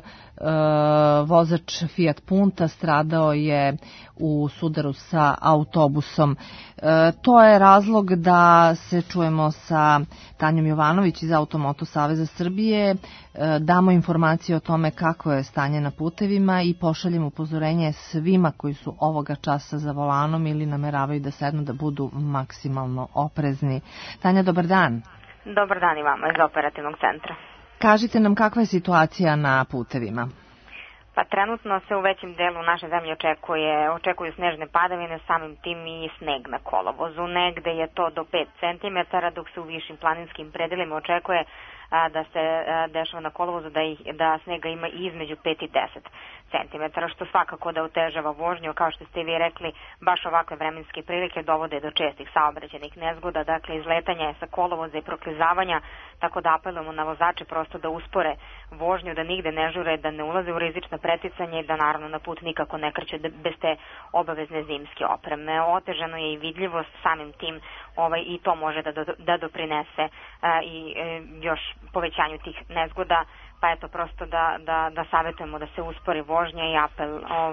Vozač Fiat Punta stradao je u sudaru sa autobusom. To je razlog da se čujemo sa Tanjom Jovanović iz Automoto Saveza Srbije, damo informacije o tome kako je stanje na putevima i pošaljemo upozorenje svima koji su ovoga časa za volanom ili nameravaju da sednu da budu maksimalno oprezni. Tanja, dobar dan. Dobar dan i vama iz operativnog centra. Kažite nam kakva je situacija na putevima. Pa trenutno se u većem delu naše zemlje očekuju snežne padavine, samim tim i sneg na kolovozu. Negde je to do 5 cm, dok se u višim planinskim predelima očekuje da se dešava na kolovozu da snega ima između 5 i 10 cm, što svakako da otežava vožnju. Kao što ste vi rekli, baš ovakve vremenske prilike dovode do čestih saobraćajnih nezgoda, dakle izletanja sa kolovoza i proklizavanja, tako da apelujemo na vozače prosto da uspore vožnju, da nigde ne žure, da ne ulaze u rizična preticanja i da naravno na put nikako ne kreću bez te obavezne zimske opreme. Otežano je i vidljivost, samim tim i to može da doprinese i još povećanju tih nezgoda, pa eto prosto da savjetujemo da se uspori vožnja i apel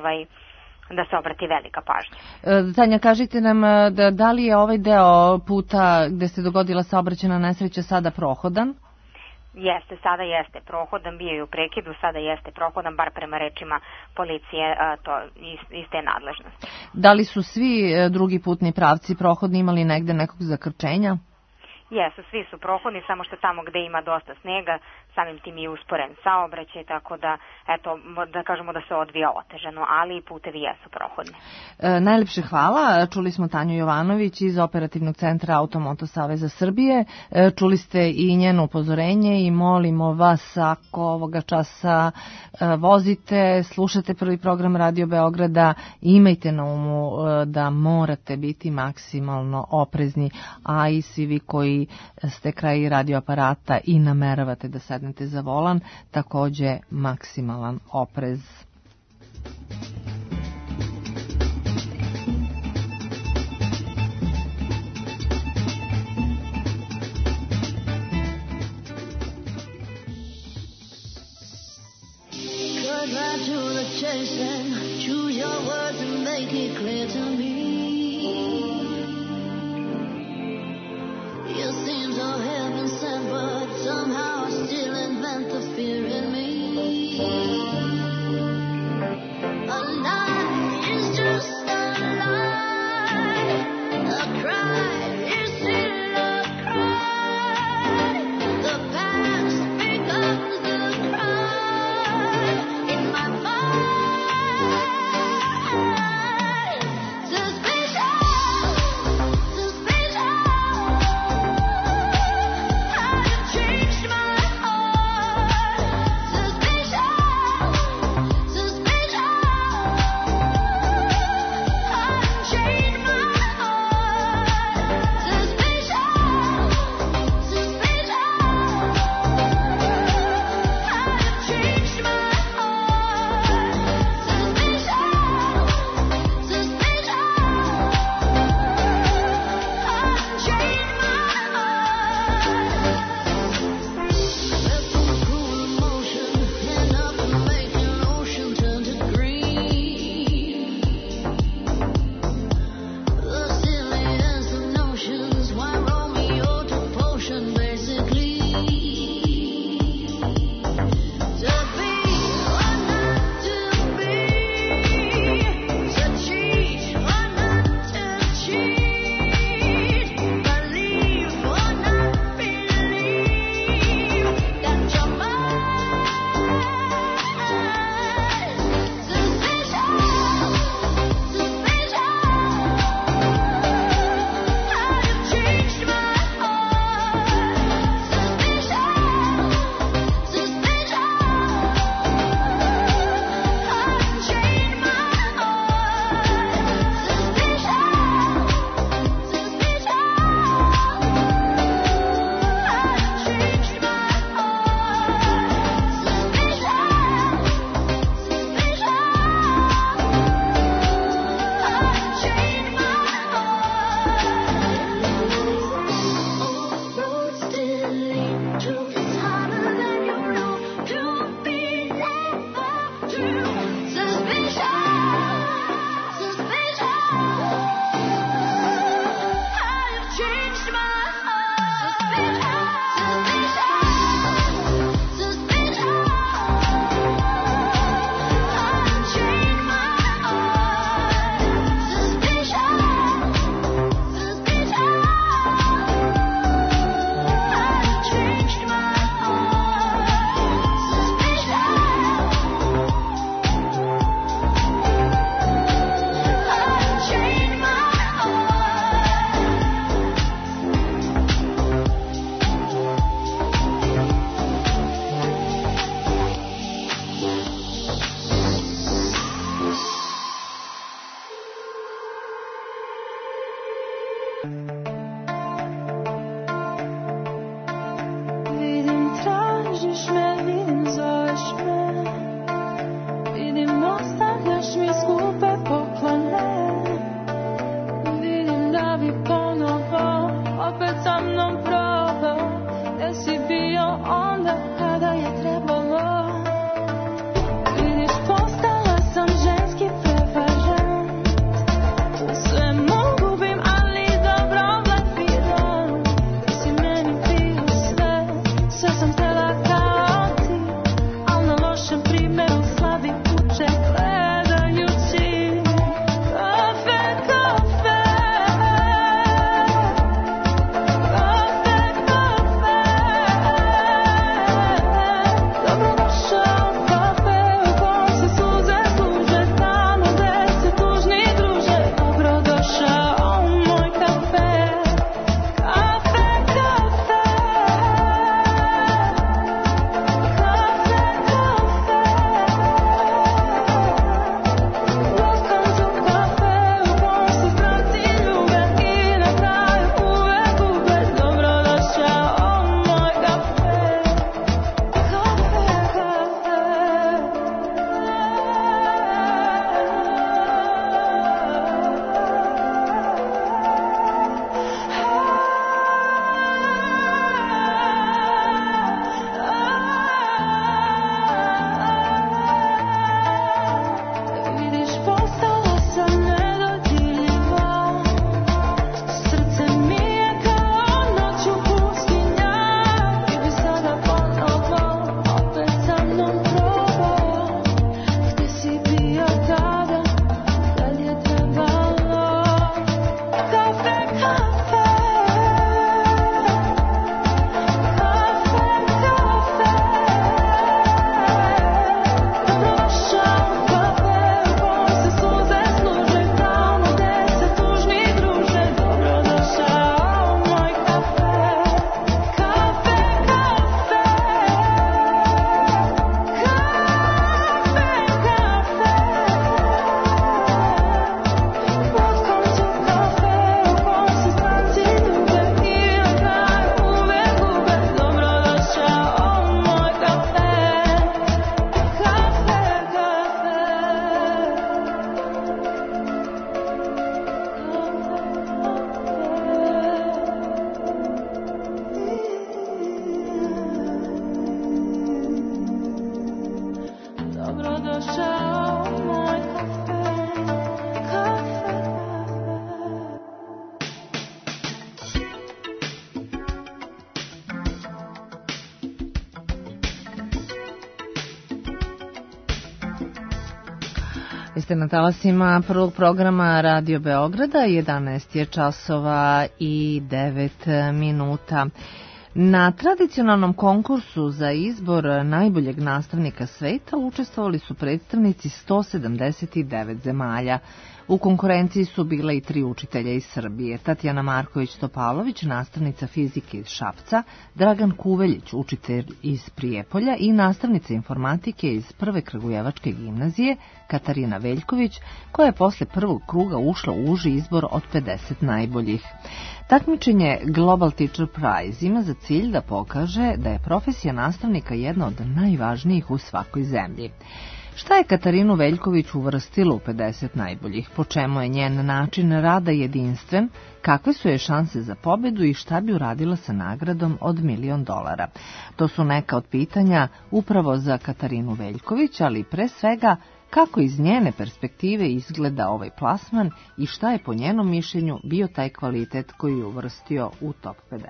da se obrati velika pažnja. Tanja, kažite nam da li je ovaj deo puta gde se dogodila saobraćajna nesreća sada prohodan? Jeste, sada jeste prohodan, bio je u prekidu, sada jeste prohodan, bar prema rečima policije, to iz te nadležnosti. Da li su svi drugi putni pravci prohodni, imali negde nekog zakrčenja? Jesu, svi su prohodni, samo što tamo gde ima dosta snega, samim tim je usporen saobraćaj, tako da, eto, da kažemo da se odvija otežano, ali i putevi jesu prohodni. Najlepše hvala. Čuli smo Tanju Jovanović iz Operativnog centra Automoto Saveza Srbije. Čuli ste i njeno upozorenje i molimo vas, ako ovoga časa vozite, slušate prvi program Radio Beograda, imajte na umu da morate biti maksimalno oprezni, a i svi vi koji ste kraj radioaparata i nameravate da sednete za volan, takođe maksimalan oprez. Cut right to the chase and choose your words and make it clear to me. You seem so heaven sent, but somehow I still invent the fear in me. Vidim, tražiš me, vidim, zoveš me. Vidim, ostavljaš mi skupe poklone. Vidim da bi ponovo opet sa mnom probao. Gde si bio onda kada je trebalo. Vidiš, postala sam ženski prevažant. U svemu gubim, ali dobro blefiram. Ti si meni bio sve, sve sam htjela kao ti. Al na lošem primeru slabi kuće gledajući. Kafe, kafe. Jeste na talasima prvog programa Radio Beograda, 11 je časova i 9 minuta. Na tradicionalnom konkursu za izbor najboljeg nastavnika sveta učestvovali su predstavnici 179 zemalja. U konkurenciji su bile i 3 učitelja iz Srbije: Tatjana Marković-Topalović, nastavnica fizike iz Šapca, Dragan Kuveljić, učitelj iz Prijepolja i nastavnica informatike iz Prve Kragujevačke gimnazije, Katarina Veljković, koja je posle prvog kruga ušla u uži izbor od 50 najboljih. Takmičenje Global Teacher Prize ima za cilj da pokaže da je profesija nastavnika jedna od najvažnijih u svakoj zemlji. Šta je Katarinu Veljković uvrstilo u 50 najboljih? Po čemu je njen način rada jedinstven? Kakve su je šanse za pobedu i šta bi uradila sa nagradom od $1.000.000? To su neka od pitanja upravo za Katarinu Veljković, ali pre svega kako iz njene perspektive izgleda ovaj plasman i šta je po njenom mišljenju bio taj kvalitet koji je uvrstio u top 50.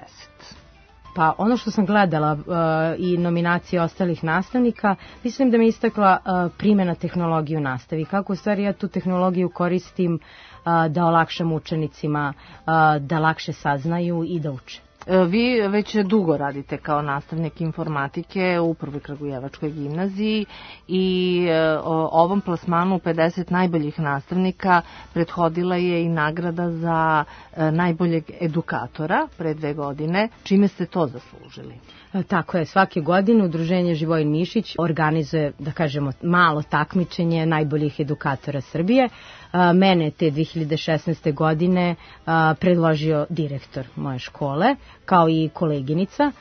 Pa ono što sam gledala i nominacije ostalih nastavnika, mislim da mi istakla primjena tehnologije u nastavi. Kako u stvari ja tu tehnologiju koristim da olakšam učenicima, da lakše saznaju i da uče. Vi već dugo radite kao nastavnik informatike u Prvoj Kragujevačkoj gimnaziji i ovom plasmanu 50 najboljih nastavnika prethodila je i nagrada za najboljeg edukatora pre 2 godine. Čime ste to zaslužili? Tako je, svake godine Udruženje Živojin Mišić organizuje, da kažemo, malo takmičenje najboljih edukatora Srbije. mene te 2016. godine predložio direktor moje škole, kao i koleginica.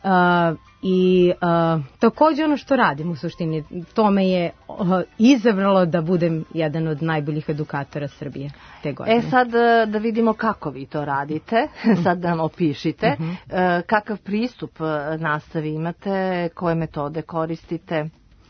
I takođe ono što radim u suštini, to me je izabralo da budem jedan od najboljih edukatora Srbije te godine. Sad da vidimo kako vi to radite, sad nam opišite, kakav pristup nastavi imate, koje metode koristite?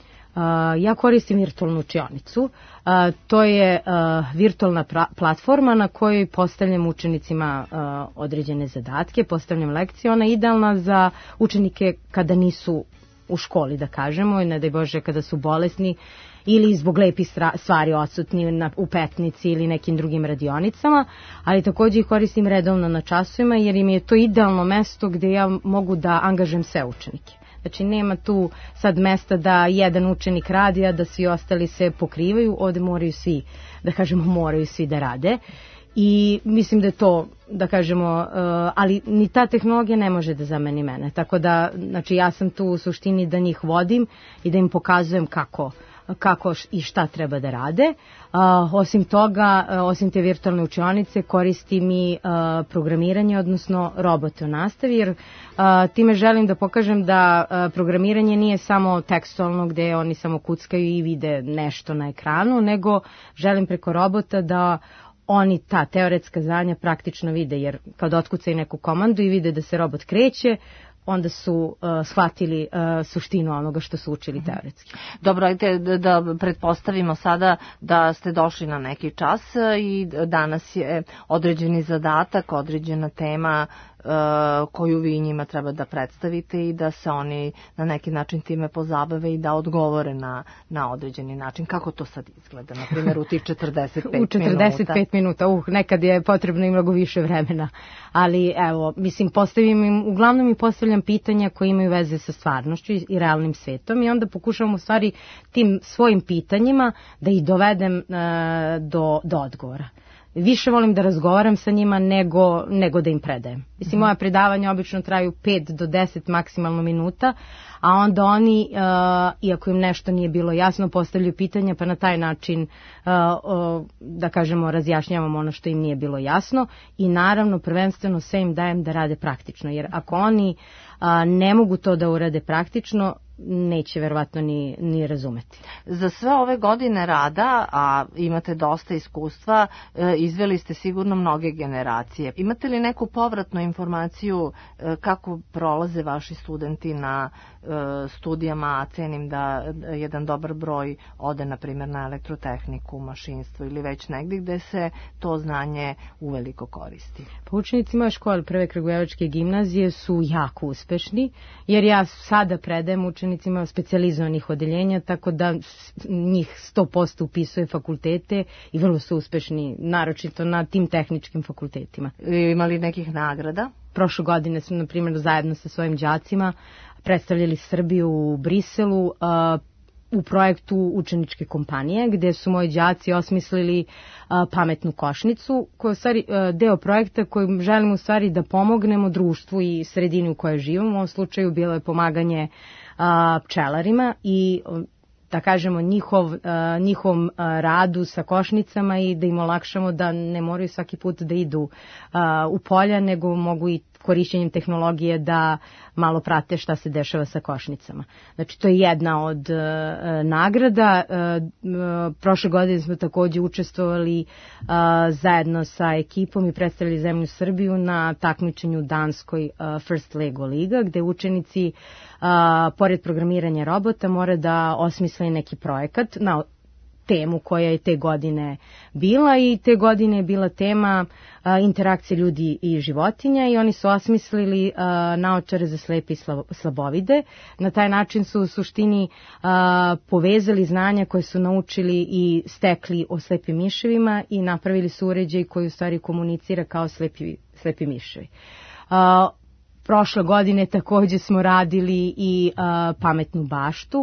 Ja koristim virtualnu učionicu. To je virtualna platforma na kojoj postavljam učenicima određene zadatke, postavljam lekcije. Ona je idealna za učenike kada nisu u školi, da kažemo, i ne daj Bože kada su bolesni ili zbog lepih stvari odsutni u petnici ili nekim drugim radionicama, ali takođe ih koristim redovno na časovima jer im je to idealno mesto gde ja mogu da angažujem sve učenike. Znači nema tu sad mesta da jedan učenik radi, a da svi ostali se pokrivaju, ovde moraju svi, da kažemo, moraju svi da rade. I mislim da je to, da kažemo, ali ni ta tehnologija ne može da zameni mene. Tako da, znači ja sam tu u suštini da njih vodim i da im pokazujem kako i šta treba da rade. Osim toga, osim te virtualne učionice, koristim i programiranje, odnosno robote u nastavi, jer time želim da pokažem da programiranje nije samo tekstualno gde oni samo kuckaju i vide nešto na ekranu, nego želim preko robota da oni ta teoretska znanja praktično vide, jer kad otkucaju neku komandu i vide da se robot kreće, onda su shvatili suštinu onoga što su učili teoretski. Dobro, ajde da pretpostavimo sada da ste došli na neki čas i danas je određeni zadatak, određena tema koju vi njima treba da predstavite i da se oni na neki način time pozabave i da odgovore na određeni način. Kako to sad izgleda, na primjer, u tih 45 minuta? U 45 minuta, nekad je potrebno i mnogo više vremena. Ali evo, mislim, uglavnom im postavljam pitanja koje imaju veze sa stvarnošću i realnim svetom i onda pokušavam u stvari tim svojim pitanjima da ih dovedem do odgovora. Više volim da razgovaram sa njima nego da im predajem. Mislim, moja predavanja obično traju 5 do 10 maksimalno minuta, a onda oni, iako im nešto nije bilo jasno, postavljaju pitanja, pa na taj način, da kažemo, razjašnjavam ono što im nije bilo jasno i naravno prvenstveno sve im dajem da rade praktično, jer ako oni ne mogu to da urade praktično, neće verovatno ni razumeti. Za sve ove godine rada, a imate dosta iskustva, izveli ste sigurno mnoge generacije. Imate li neku povratnu informaciju kako prolaze vaši studenti na studijama, a cenim da jedan dobar broj ode, na primjer, na elektrotehniku, mašinstvo ili već negdje gde se to znanje uveliko koristi? Pa učenici moje škole, Prve Kragujevačke gimnazije, su jako uspešni, jer ja sada predajem učenicima specijalizovanih odeljenja, tako da njih 100% upisuje fakultete i vrlo su uspešni, naročito na tim tehničkim fakultetima. Imali nekih nagrada? Prošle godine smo, na primjer, zajedno sa svojim đacima predstavljali Srbiju u Briselu u projektu učeničke kompanije, gde su moji đaci osmislili pametnu košnicu, koja je stvari deo projekta kojim želimo u stvari da pomognemo društvu i sredini u kojoj živimo. U ovom slučaju bilo je pomaganje pčelarima i da kažemo njihovom radu sa košnicama i da im olakšamo da ne moraju svaki put da idu u polja, nego mogu i korišćenjem tehnologije da malo prate šta se dešava sa košnicama. Znači, to je jedna od nagrada. Prošle godine smo takođe učestvovali zajedno sa ekipom i predstavili zemlju Srbiju na takmičenju Danskoj First Lego Liga, gde učenici pored programiranja robota mora da osmisle neki projekat na temu koja je te godine bila i te godine je bila tema interakcije ljudi i životinja i oni su osmislili naočare za slepe i slabovide. Na taj način su u suštini povezali znanja koje su naučili i stekli o slepim miševima i napravili su uređaj koji u stvari komunicira kao slepi miševi. Prošle godine takođe smo radili i pametnu baštu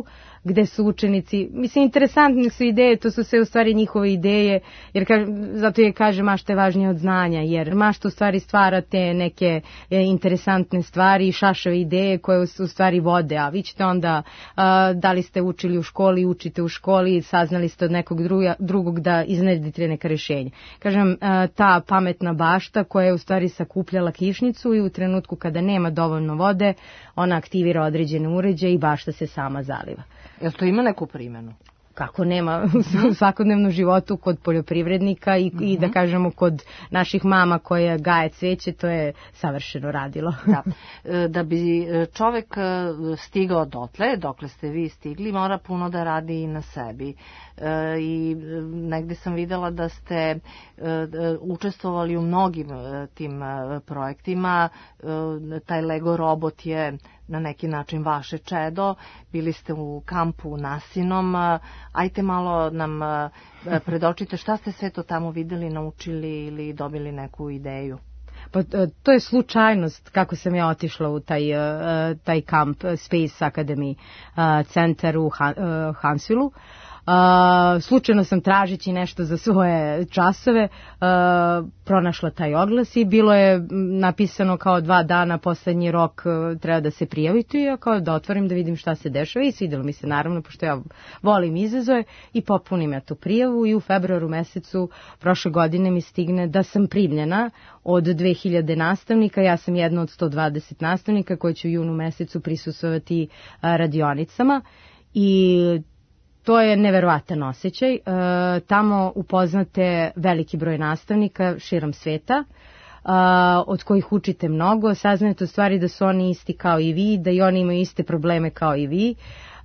gde su učenici, mislim, interesantne su ideje, to su sve u stvari njihove ideje, jer zato je kaže mašta je važnija od znanja, jer mašta u stvari stvara te neke interesantne stvari i šašave ideje koje u stvari vode, a vi ćete onda, da li ste učili u školi, učite u školi, saznali ste od nekog drugog da iznedite neka rješenja. Kažem, ta pametna bašta koja je u stvari sakupljala kišnicu i u trenutku kada nema dovoljno vode, ona aktivira određene uređaje i bašta se sama zaliva. Jel to ima neku primjenu? Kako nema u svakodnevnom životu kod poljoprivrednika i da kažemo kod naših mama koje gaje cveće, to je savršeno radilo. Da bi čovek stigao dotle, dokle ste vi stigli, mora puno da radi i na sebi. I negde sam videla da ste učestvovali u mnogim tim projektima. Taj Lego robot je na neki način vaše čedo, bili ste u kampu Nasinom, ajte malo nam predočite šta ste sve to tamo videli, naučili ili dobili neku ideju. Pa to je slučajnost kako sam ja otišla u taj kamp Space Academy centar u Huntsvillu. Slučajno sam tražeći nešto za svoje časove pronašla taj oglas i bilo je napisano kao 2 dana poslednji rok treba da se prijavite i ja kao da otvorim da vidim šta se dešava i svidjelo mi se naravno pošto ja volim izazove i popunim ja tu prijavu i u februaru mesecu prošle godine mi stigne da sam primljena od 2000 nastavnika, ja sam jedna od 120 nastavnika koji će u junu mesecu prisustvovati radionicama i to je neverovatan osjećaj. Tamo upoznate veliki broj nastavnika širom sveta, od kojih učite mnogo, saznajete u stvari da su oni isti kao i vi, da i oni imaju iste probleme kao i vi,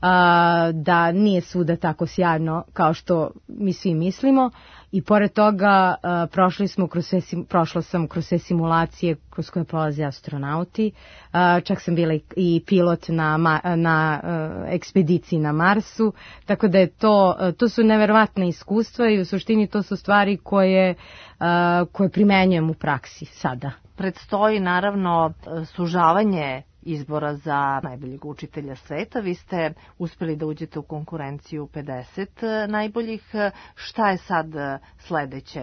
da nije svuda tako sjajno kao što mi svi mislimo i pored toga prošla sam kroz sve simulacije kroz koje prolaze astronauti, čak sam bila i pilot na ekspediciji na Marsu, tako da je to su neverovatna iskustva i u suštini to su stvari koje primenjujem u praksi sada. Predstoji naravno sužavanje izbora za najboljeg učitelja sveta. Vi ste uspeli da uđete u konkurenciju 50 najboljih. Šta je sad sledeće?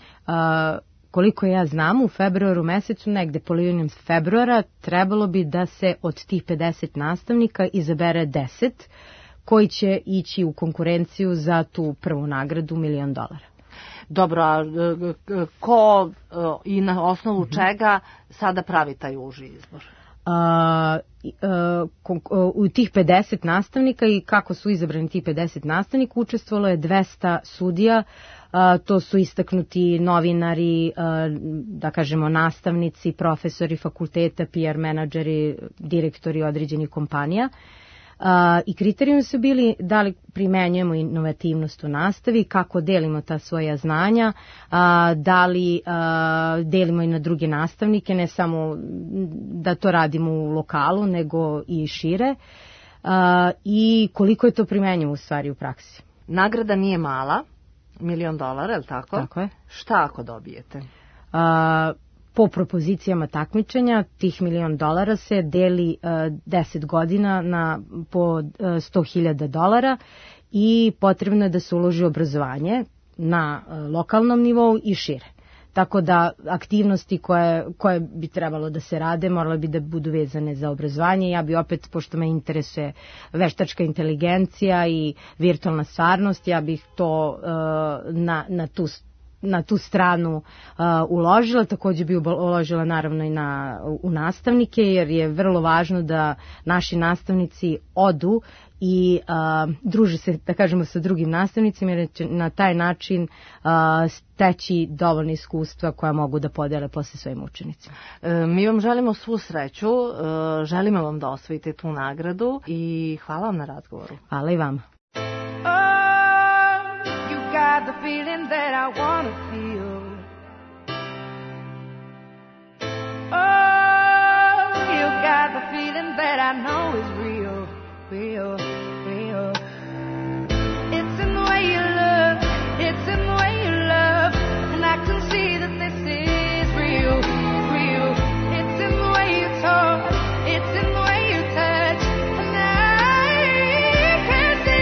Koliko ja znam, u februaru mesecu, negde polovinom februara, trebalo bi da se od tih 50 nastavnika izabere 10 koji će ići u konkurenciju za tu prvu nagradu $1 milion. Dobro, a ko i na osnovu čega sada pravi taj uži izbor? U tih 50 nastavnika i kako su izabrani tih 50 nastavnika učestvovalo je 200 sudija, to su istaknuti novinari, da kažemo nastavnici, profesori fakulteta, PR menadžeri, direktori određenih kompanija. I kriterijumi su bili da li primenjujemo inovativnost u nastavi, kako delimo ta svoja znanja, da li delimo i na druge nastavnike, ne samo da to radimo u lokalu, nego i šire, i koliko je to primenjivo u stvari u praksi. Nagrada nije mala, $1 milion, je li tako? Tako je. Šta ako dobijete? Po propozicijama takmičenja tih $1 milion se deli 10 godina po $100.000 i potrebno je da se uloži obrazovanje na lokalnom nivou i šire. Tako da aktivnosti koje bi trebalo da se rade morale bi da budu vezane za obrazovanje. Ja bi opet, pošto me interesuje veštačka inteligencija i virtualna stvarnost, ja bih to na tu stranu uložila, također bi uložila naravno i u nastavnike, jer je vrlo važno da naši nastavnici odu i druže se, da kažemo, sa drugim nastavnicima, jer će na taj način steći dovoljno iskustva koja mogu da podele posle svojim učenicima. Mi vam želimo svu sreću, želimo vam da osvojite tu nagradu i hvala vam na razgovoru. Hvala i vama. Got the feeling that I want to feel. Oh, you got the feeling that I know is real, real, real. It's in the way you look, it's in the way you love, and I can see that this is real, real. It's in the way you talk, it's in the way you touch, and I can't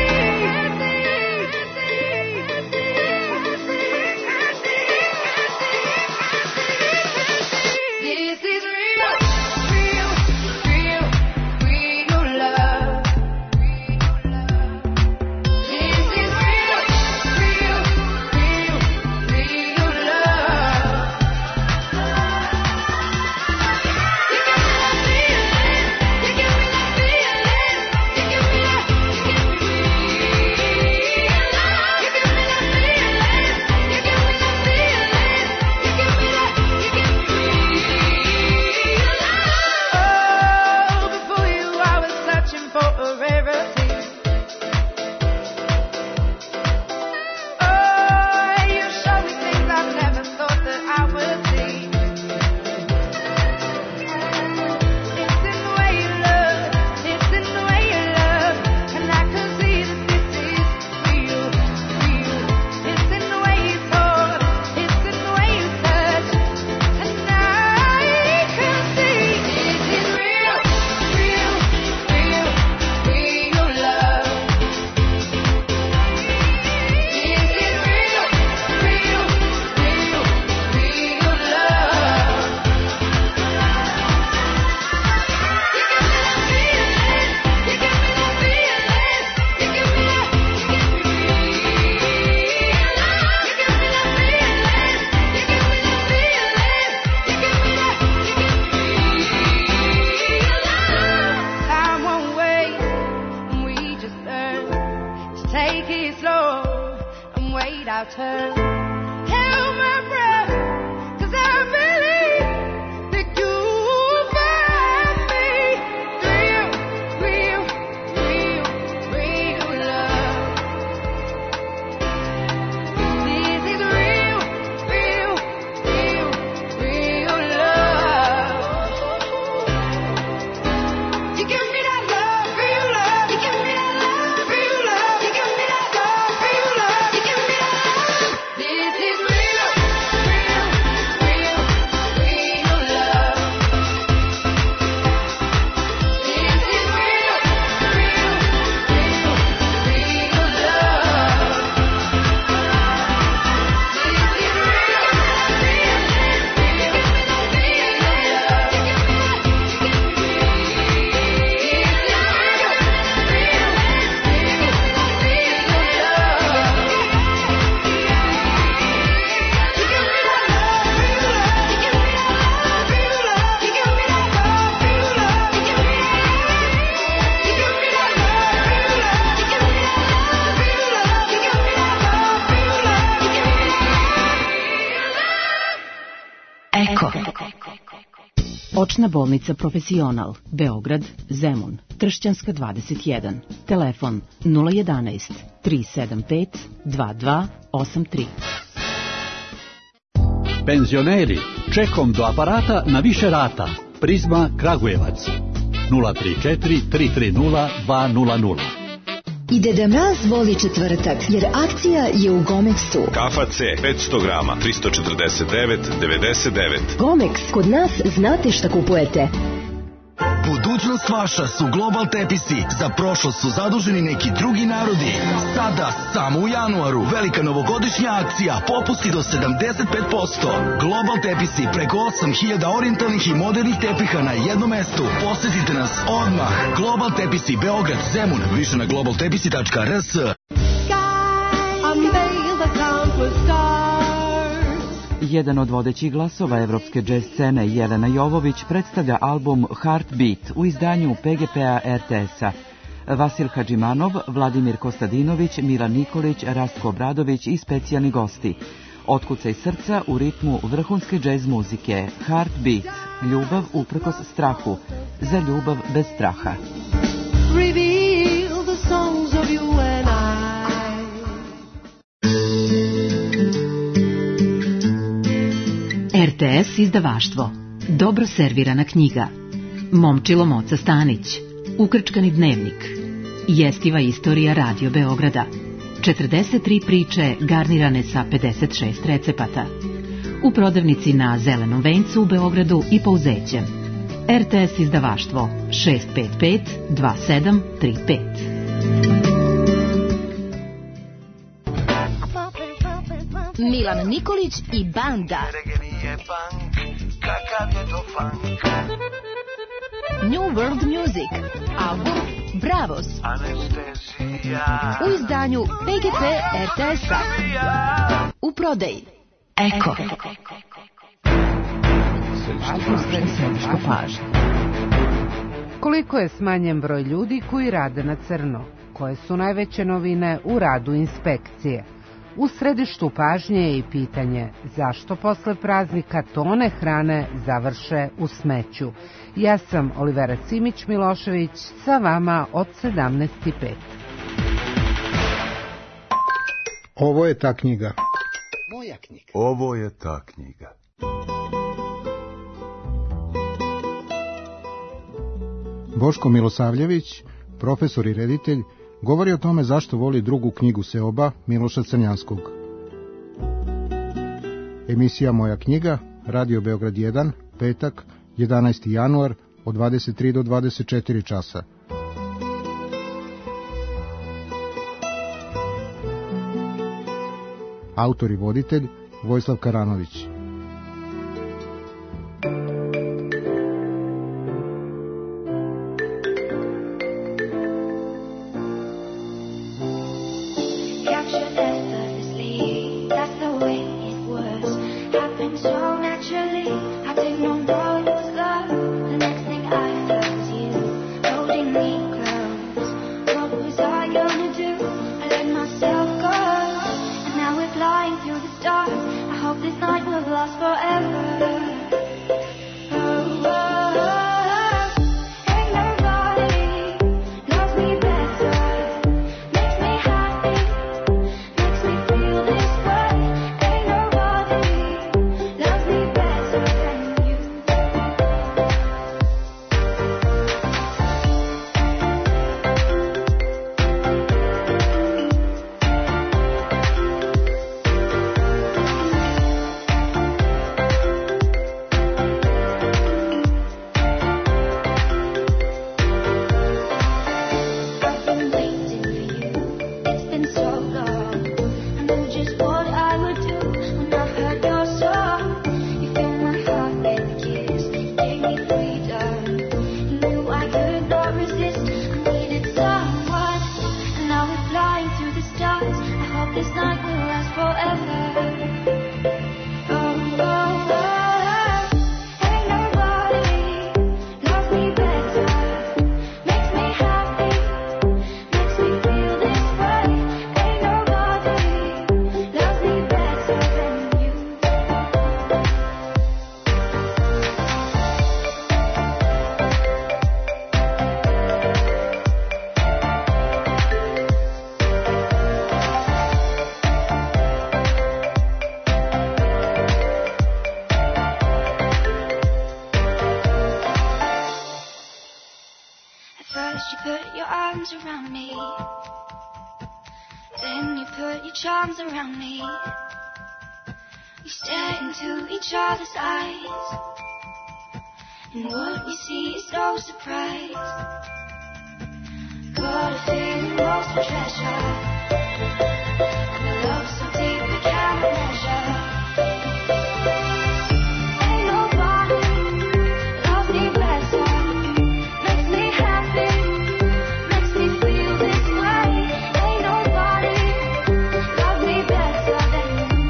Eko. Očna bolnica Profesional, Beograd, Zemun, Tršćanska 21, telefon 011 375 2283. Penzioneri, čekom do aparata na više rata. Prizma Kragujevac 034 330 200. I Deda Mraz voli četvrtak, jer akcija je u Gomexu. Kafa C, 500 grama, 349,99. Gomex, kod nas znate šta kupujete. Budućnost vaša su Global Tepisi. Za prošlost su zaduženi neki drugi narodi. Sada, samo u januaru, velika novogodišnja akcija, popusti do 75%. Global Tepisi, preko 8000 orijentalnih i modernih tepiha na jednom mestu. Posjetite nas odmah. Global Tepisi, Beograd, Zemun, više na globaltepisi.rs. Jedan od vodećih glasova evropske džez scene, Jelena Jovović, predstavlja album Heartbeat u izdanju PGP-a RTS-a. Vasil Hadžimanov, Vladimir Kostadinović, Milan Nikolić, Rastko Obradović i specijalni gosti. Otkucaj srca u ritmu vrhunske džez muzike. Heartbeat, ljubav uprkos strahu, za ljubav bez straha. Reveal the songs of you and I. RTS izdavaštvo. Dobro servirana knjiga. Momčilo Moca Stanić. Ukrčkani dnevnik. Jestiva istorija Radio Beograda. 43 priče garnirane sa 56 recepata. U prodavnici na Zelenom vencu u Beogradu i Pouzećem. RTS izdavaštvo 655 2735. Milan Nikolić i banda. New World Music. Album Bravos. U izdanju PGP RTS-a. U prodaji Eko. Koliko je smanjen broj ljudi koji rade na crno? Koje su najveće novine u radu inspekcije? U središtu pažnje je i pitanje zašto posle praznika tone hrane završe u smeću. Ja sam Olivera Simić-Milošević, sa vama od 17:05. Ovo je ta knjiga. Moja knjiga. Ovo je ta knjiga. Boško Milosavljević, profesor i reditelj, govori o tome zašto voli drugu knjigu Seoba Miloša Crnjanskog. Emisija Moja knjiga, Radio Beograd 1, petak, 11. januar, od 23 do 24 časa. Autor i voditelj Vojislav Karanović. Through the stars, I hope this night will last. put your arms around me. Then you put your charms around me. We stare into each other's eyes, and what we see is no surprise. Got a feeling lost for treasure, and a love so deep we can't measure. Ain't nobody loves me better, makes me happy, makes me feel this way. Ain't nobody loves me better than you.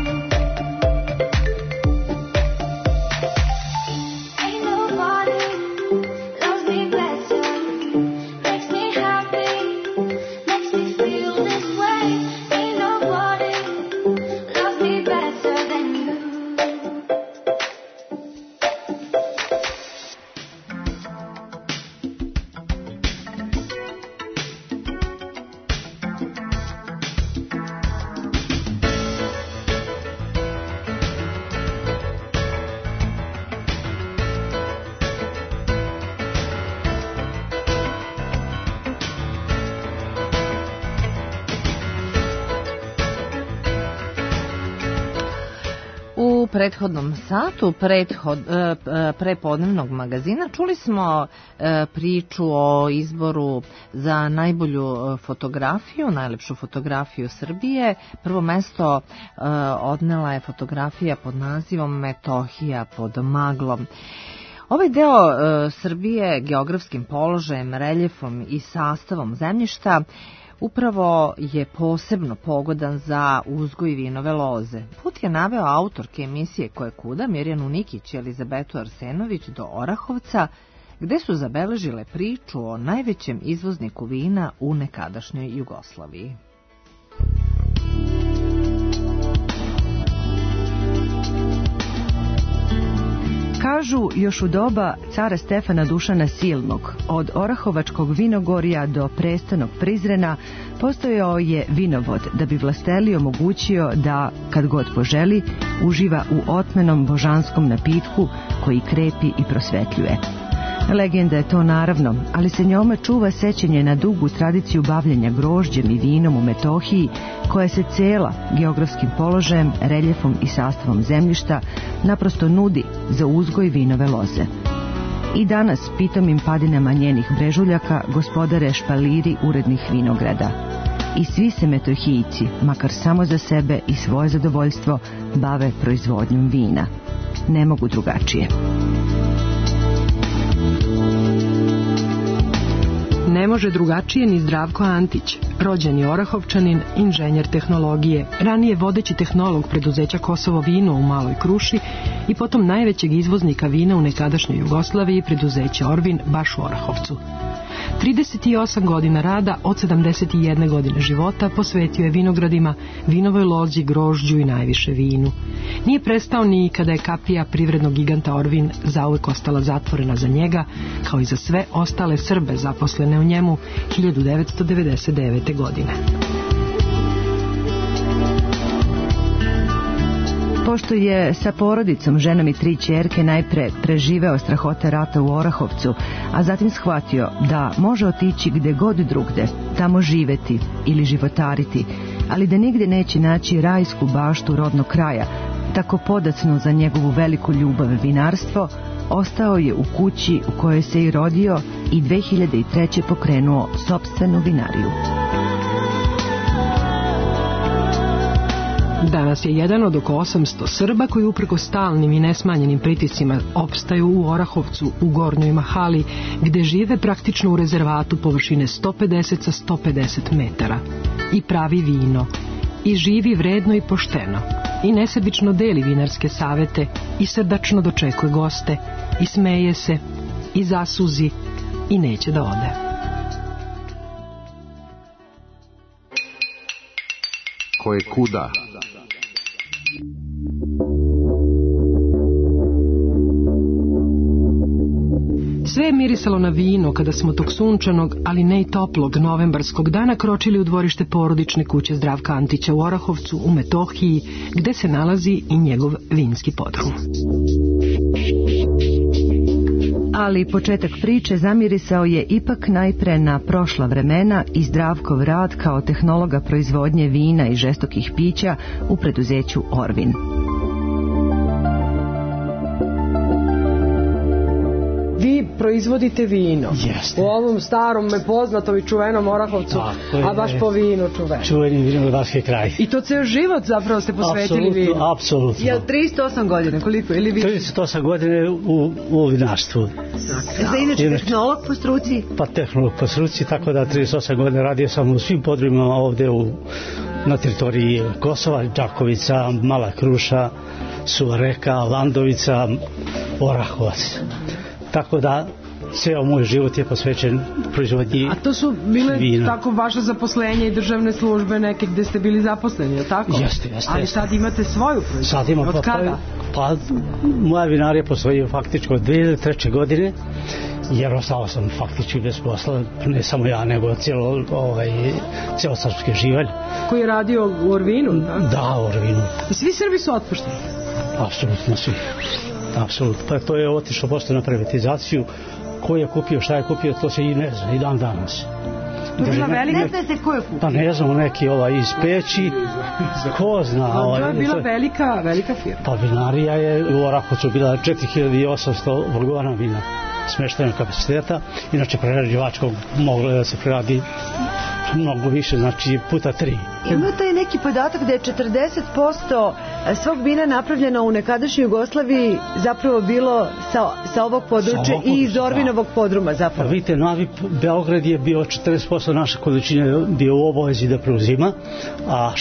Ain't nobody loves me better, makes me happy, makes me feel this way. Ain't nobody loves me better than you. U prethodnom satu prepodnevnog magazina čuli smo priču o izboru za najbolju fotografiju, najlepšu fotografiju Srbije. Prvo mesto odnela je fotografija pod nazivom Metohija pod maglom. Ovaj deo Srbije geografskim položajem, reljefom i sastavom zemljišta upravo je posebno pogodan za uzgoj vinove loze. Put je naveo autorke emisije Ko je kuda, Mirjanu Nikić i Elizabetu Arsenović do Orahovca, gde su zabeležile priču o najvećem izvozniku vina u nekadašnjoj Jugoslaviji. Kažu, još u doba cara Stefana Dušana Silnog, od Orahovačkog vinogorja do prestanog Prizrena, postojao je vinovod da bi vlasteli omogućio da, kad god poželi, uživa u otmenom božanskom napitku koji krepi i prosvetljuje. Legenda je to naravno, ali se njome čuva sećanje na dugu tradiciju bavljenja grožđem i vinom u Metohiji, koja se cela geografskim položajem, reljefom i sastavom zemljišta naprosto nudi za uzgoj vinove loze. I danas pitomim padinama njenih brežuljaka gospodare špaliri urednih vinograda. I svi se Metohijci, makar samo za sebe i svoje zadovoljstvo, bave proizvodnjom vina. Ne mogu drugačije. Ne može drugačije ni Zdravko Antić, rođeni Orahovčanin, inženjer tehnologije, ranije vodeći tehnolog preduzeća Kosovo vino u Maloj Kruši i potom najvećeg izvoznika vina u nekadašnjoj Jugoslaviji, preduzeće Orvin, baš u Orahovcu. 38 godina rada od 71 godine života posvetio je vinogradima, vinovoj lozi, grožđu i najviše vinu. Nije prestao ni kada je kapija privrednog giganta Orvin zauvek ostala zatvorena za njega, kao i za sve ostale Srbe zaposlene u njemu 1999. godine. Pošto je sa porodicom, ženom i 3 ćerke najpre preživeo strahote rata u Orahovcu, a zatim shvatio da može otići gde god drugde, tamo živeti ili životariti, ali da nigde neće naći rajsku baštu rodnog kraja, tako podacno za njegovu veliku ljubav vinarstvo, ostao je u kući u kojoj se i rodio i 2003. pokrenuo sopstvenu vinariju. Danas je jedan od oko 800 Srba koji upreko stalnim i nesmanjenim pritiscima opstaju u Orahovcu, u Gornjoj Mahali, gde žive praktično u rezervatu površine 150 sa 150 metara. I pravi vino. I živi vredno i pošteno. I nesebično deli vinarske savete. I srdačno dočekuje goste. I smeje se. I zasuzi. I neće da ode. Ko je kuda? Sve je mirisalo na vino kada smo tog sunčanog, ali ne i toplog novembarskog dana kročili u dvorište porodične kuće Zdravka Antića u Orahovcu, u Metohiji, gde se nalazi i njegov vinski podrum. Ali početak priče zamirisao je ipak najpre na prošla vremena i Zdravkov rad kao tehnologa proizvodnje vina i žestokih pića u preduzeću Orvin. Vi proizvodite vino. Jeste. U ovom starom, poznatom i čuvenom Orahovcu, a baš po vinu čuveno. Čuveni vinogradarski kraj. I to ceo život zapravo ste posvetili vinu. Apsolutno. Jel 38 godina, koliko? Ili više? 38 godine u vinarstvu. Za inače tehnolog po struci? Pa tehnolog po struci, tako da 38 godina radio sam u svim podrumima ovde na teritoriji Kosova, Đakovica, Mala Kruša, Suva Reka, Landovica, Orahovac. Tako da ceo moj život je posvećen proizvodnji vina. A to su bile tako vaše zaposlenje i državne službe neke gde ste bili zaposleni, je tako? Jeste. Ali sad imate svoju proizvodnju. Sad imam. Od kada? Pa moja vinarija postoji faktički od 2003. godine, jer ostao sam faktički bez posla, ne samo ja, nego ceo srpski živalj. Koji je radio u Orvinu? Da, u Orvinu. I svi Srbi su otpušteni? Apsolutno svi. Apsolutno. Pa to je otišlo posle na privatizaciju. Ko je kupio, šta je kupio, to se i ne zna, i dan danas. To je bila velika... Ne znate ko je kupio? Pa ne znam, neki iz Peći, ko zna. To je bila velika firma. Pa vinarija je u Orahovcu bila 4800 vrgona vina smeštenog kapaciteta, inače prerađivačkog moglo je da se preradi mnogo više, znači puta 3. Ima taj neki podatak da je 40% svog vina napravljeno u nekadašnjoj Jugoslaviji zapravo bilo sa ovog područja i iz Orvinovog podruma zapravo. Pa vidite, Novi Beograd je bio 40% naše količine bio u obavezi da preuzima, a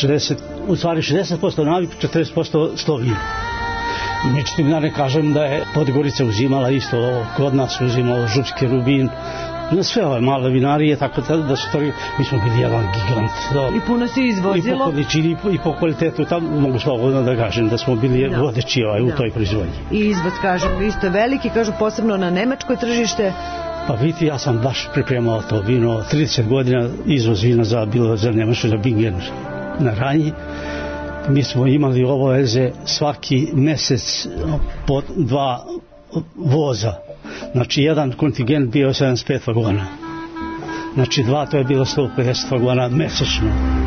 60% Novi, 40% Slovina. Međutim, ja ne kažem da je Podgorica uzimala isto, kod nas uzimao Župski Rubin, na sve ove male vinarije, tako da su to, mi smo bili jedan gigant. I puno se izvozilo. I po količini i po kvalitetu, tamo mogu slobodno da kažem da smo bili vodeći u toj proizvodnji. I izvoz, kažem, isto veliki, kažu posebno na nemačko tržište. Pa vidite, ja sam baš pripremao to vino, 30 godina izvoz vina bilo za Nemačku, za Bingen na Ranji. Mi smo imali obaveze svaki mesec po 2 voza. Znači, jedan kontingent bio 75 vagona. Znači, 2, to je bilo 150 vagona mesečno.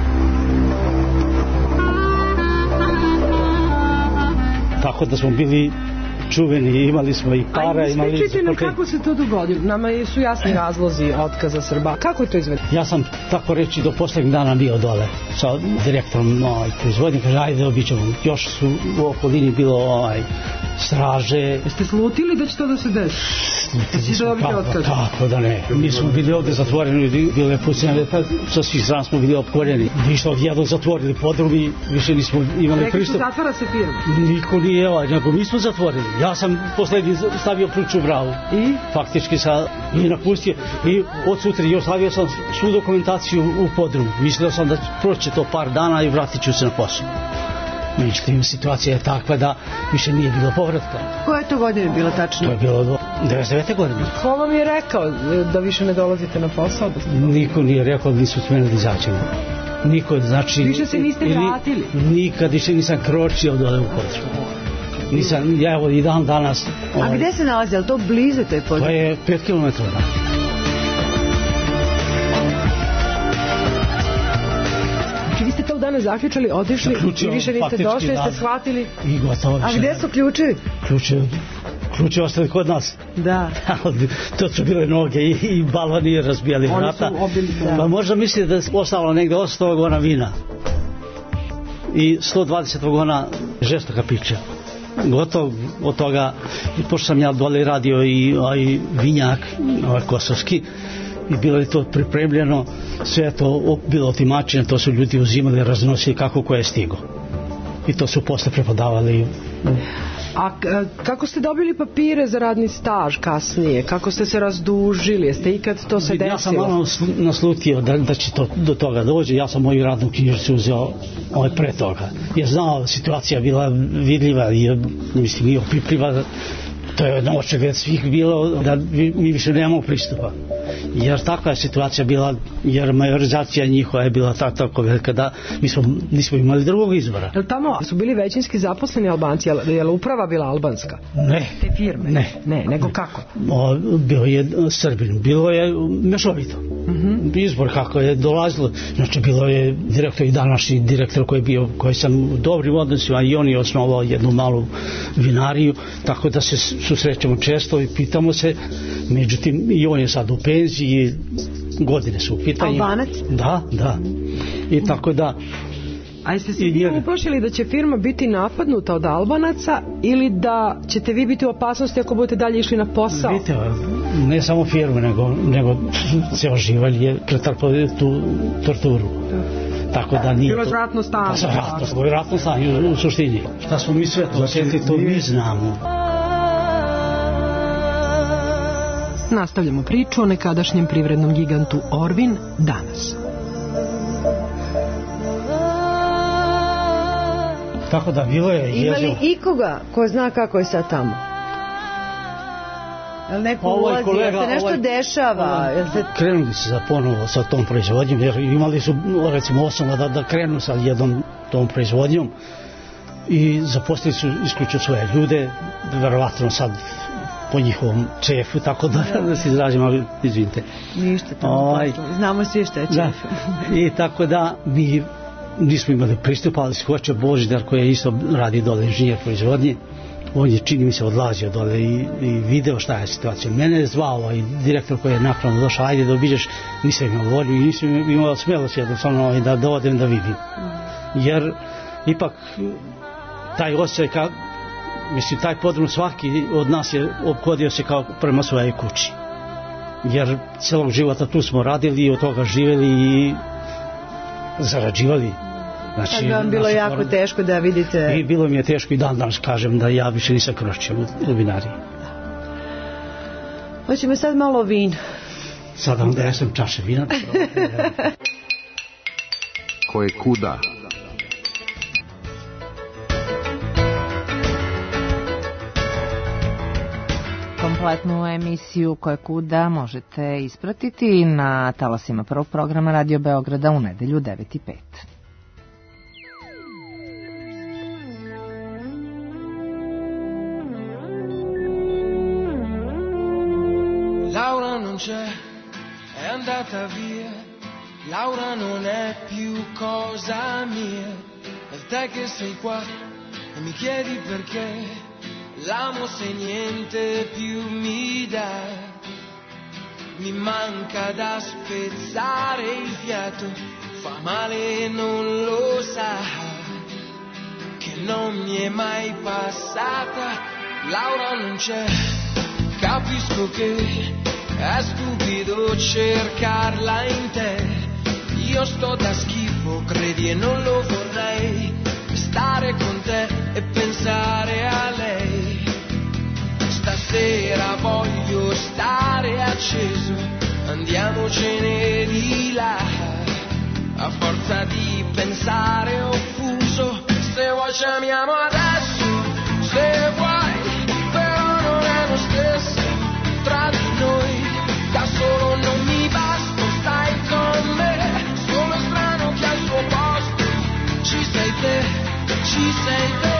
Tako da smo bili čuveni, imali smo i para, imali... Pričajte nam kako se to dogodilo. Nama su jasni razlozi otkaza Srba. Kako je to izvedeno? Ja sam, tako reći, do poslednjeg dana bio dole sa direktorom proizvodnje. Kaže, ajde, obićemo. Još su u okolini bilo straže. Jeste slutili da će to da se desi? Kako da ne. Mi smo bili ovde zatvoreni, bilo je pucanje, sa svih strana smo bili opkoljeni. Više odjedno zatvorili podrumi, više nismo imali pristup. Rekli su, zatvara se firma. Niko nije, nego mi smo zatvorili. Ja sam poslednji stavio ključ u bravu. I? Faktički i napustio. I od sutra i ostavio sam svu dokumentaciju u podrumu. Mislio sam da proće to par dana i vratit ću se na posao. Međutim, situacija je takva da više nije bilo povratka. Koje je to godine bilo tačno? To je bilo do 99. godine. Ko vam je rekao da više ne dolazite na posao? Niko nije rekao da nisu smeli da izađemo. Niko, znači... Više se niste vratili? Nikad više nisam kročio dole u podrumu. Nisam, ja evo i dan danas... A gde se nalazi? Je li to blizu toj podrumu? To je 5 km. Vi ste tog dana zaključali, otišli i više niste došli, jeste shvatili? I gotovo. A gde su ključevi? Ključe ostali kod nas. Da. To su bile noge i balvani razbijali vrata. Oni su obili. Pa možda mislite da je ostalo negde 100 vagona vina i 120 vagona žestoka pića. Gotovo od toga, pošto sam ja dole radio i vinjak, kosovski, i bilo je to pripremljeno, sve to bilo otimačeno, to su ljudi uzimali, raznosili kako ko je stigo. I to su posle prepodavali. A kako ste dobili papire za radni staž kasnije? Kako ste se razdužili? Jeste ikad to se desilo? Ja sam malo naslutio da će to do toga dođe. Ja sam moju radnu knjižicu uzeo pre toga. Ja znao da situacija bila vidljiva i mislim i opipljiva To je očegled svih bilo da mi više nemamo pristupa. Jer takva je situacija bila, jer majorizacija njihova je bila tako velika da nismo imali drugog izbora. Jel tamo su bili većinski zaposleni Albanci? Je li uprava bila albanska? Ne. Te firme? Ne, nego kako? Bio je Srbin, bilo je mešovito. Izbor kako je dolazilo, znači bilo je direktor i današnji direktor koji sam u dobrim odnosima i on je osnovao jednu malu vinariju, tako da se susrećemo često i pitamo se, međutim i on je sad u penziji, godine su u pitanju. Albanac? Da. I tako da. A jeste se vi uplašili da će firma biti napadnuta od Albanaca ili da ćete vi biti u opasnosti ako budete dalje išli na posao? Vidite, ne samo firmu, nego ceo živalj je pretrpao tu torturu. Tako da nije... Bilo je vratno stanje. Vratno stanje u suštini. Šta smo mi sve to osjetili, to mi znamo. Nastavljamo priču o nekadašnjem privrednom gigantu Orvin danas. Tako da bilo je Ima li ikoga ko zna kako je sad tamo? Jel neko ulazi, jel se nešto dešava? Krenuli su ponovo sa tom proizvodnjom, jer imali su recimo osnova da krenu sa jednom tom proizvodnjom i zaposlili su isključio svoje ljude, verovatno sad po njihovom čefu, tako da se izražim, ali izvinite. Ništa tamo, znamo svi što je čef. I tako da mi nismo imali pristupa, ali se hoće Božidar koji je isto radi dole inženjer proizvodnje, on je čini mi se odlazio dole i video šta je situacija. Mene je zvao i direktor koji je nakon došao, ajde da obiđeš, nisam imao volju i nisam imao smelost jednostavno da odem da vidim. Jer ipak taj osjećaj, mislim, taj podrum svaki od nas je ophodio se kao prema svojoj kući. Jer celog života tu smo radili i od toga živjeli i zarađivali. Znači, tad vam bilo jako teško da vidite... I bilo mi je teško i dan danas kažem da ja više nisam kročio u vinariji. Hoćemo sad malo vina. Sad vam desem čaše vina. Ko je kuda? Kompletnu emisiju Ko je kuda možete ispratiti na talasima prvog programa Radio Beograda u nedelju 9:05. Laura non c'è, è andata via. Laura non è più cosa mia. Per te che sei qua e mi chiedi perché, l'amo se niente più mi dà. Mi manca da spezzare il fiato, fa male e non lo sa, che non mi è mai passata. Laura non c'è, capisco che è stupido cercarla in te. Io sto da schifo, credi e non lo vorrei, stare con te e pensare a lei. Stasera voglio stare acceso, andiamocene di là. A forza di pensare offuso, se vuoi ci amiamo adesso, se vuoi, però non è lo stesso tra di noi. Da solo non mi basta, stai con me, sono strano che al suo posto ci sei te, ci sei te.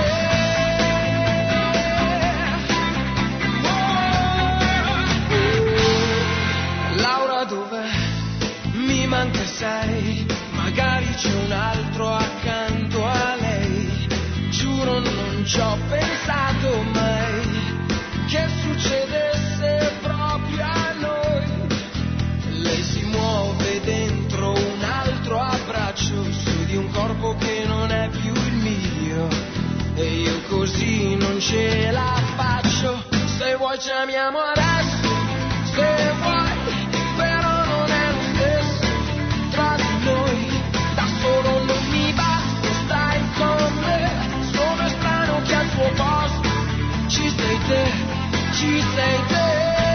Laura dov'è? Mi manca sei, magari c'è un altro accanto a lei. Giuro non ci ho pensato mai che succedesse proprio a noi. Lei si muove dentro un altro abbraccio, su di un corpo che non è più il mio, e io così non ce la faccio. Se vuoi ci amiamo adesso, se vuoi, però non è lo stesso tra di noi. Da solo non mi basta, stai con me, sono strano che al tuo posto ci sei te, ci sei te.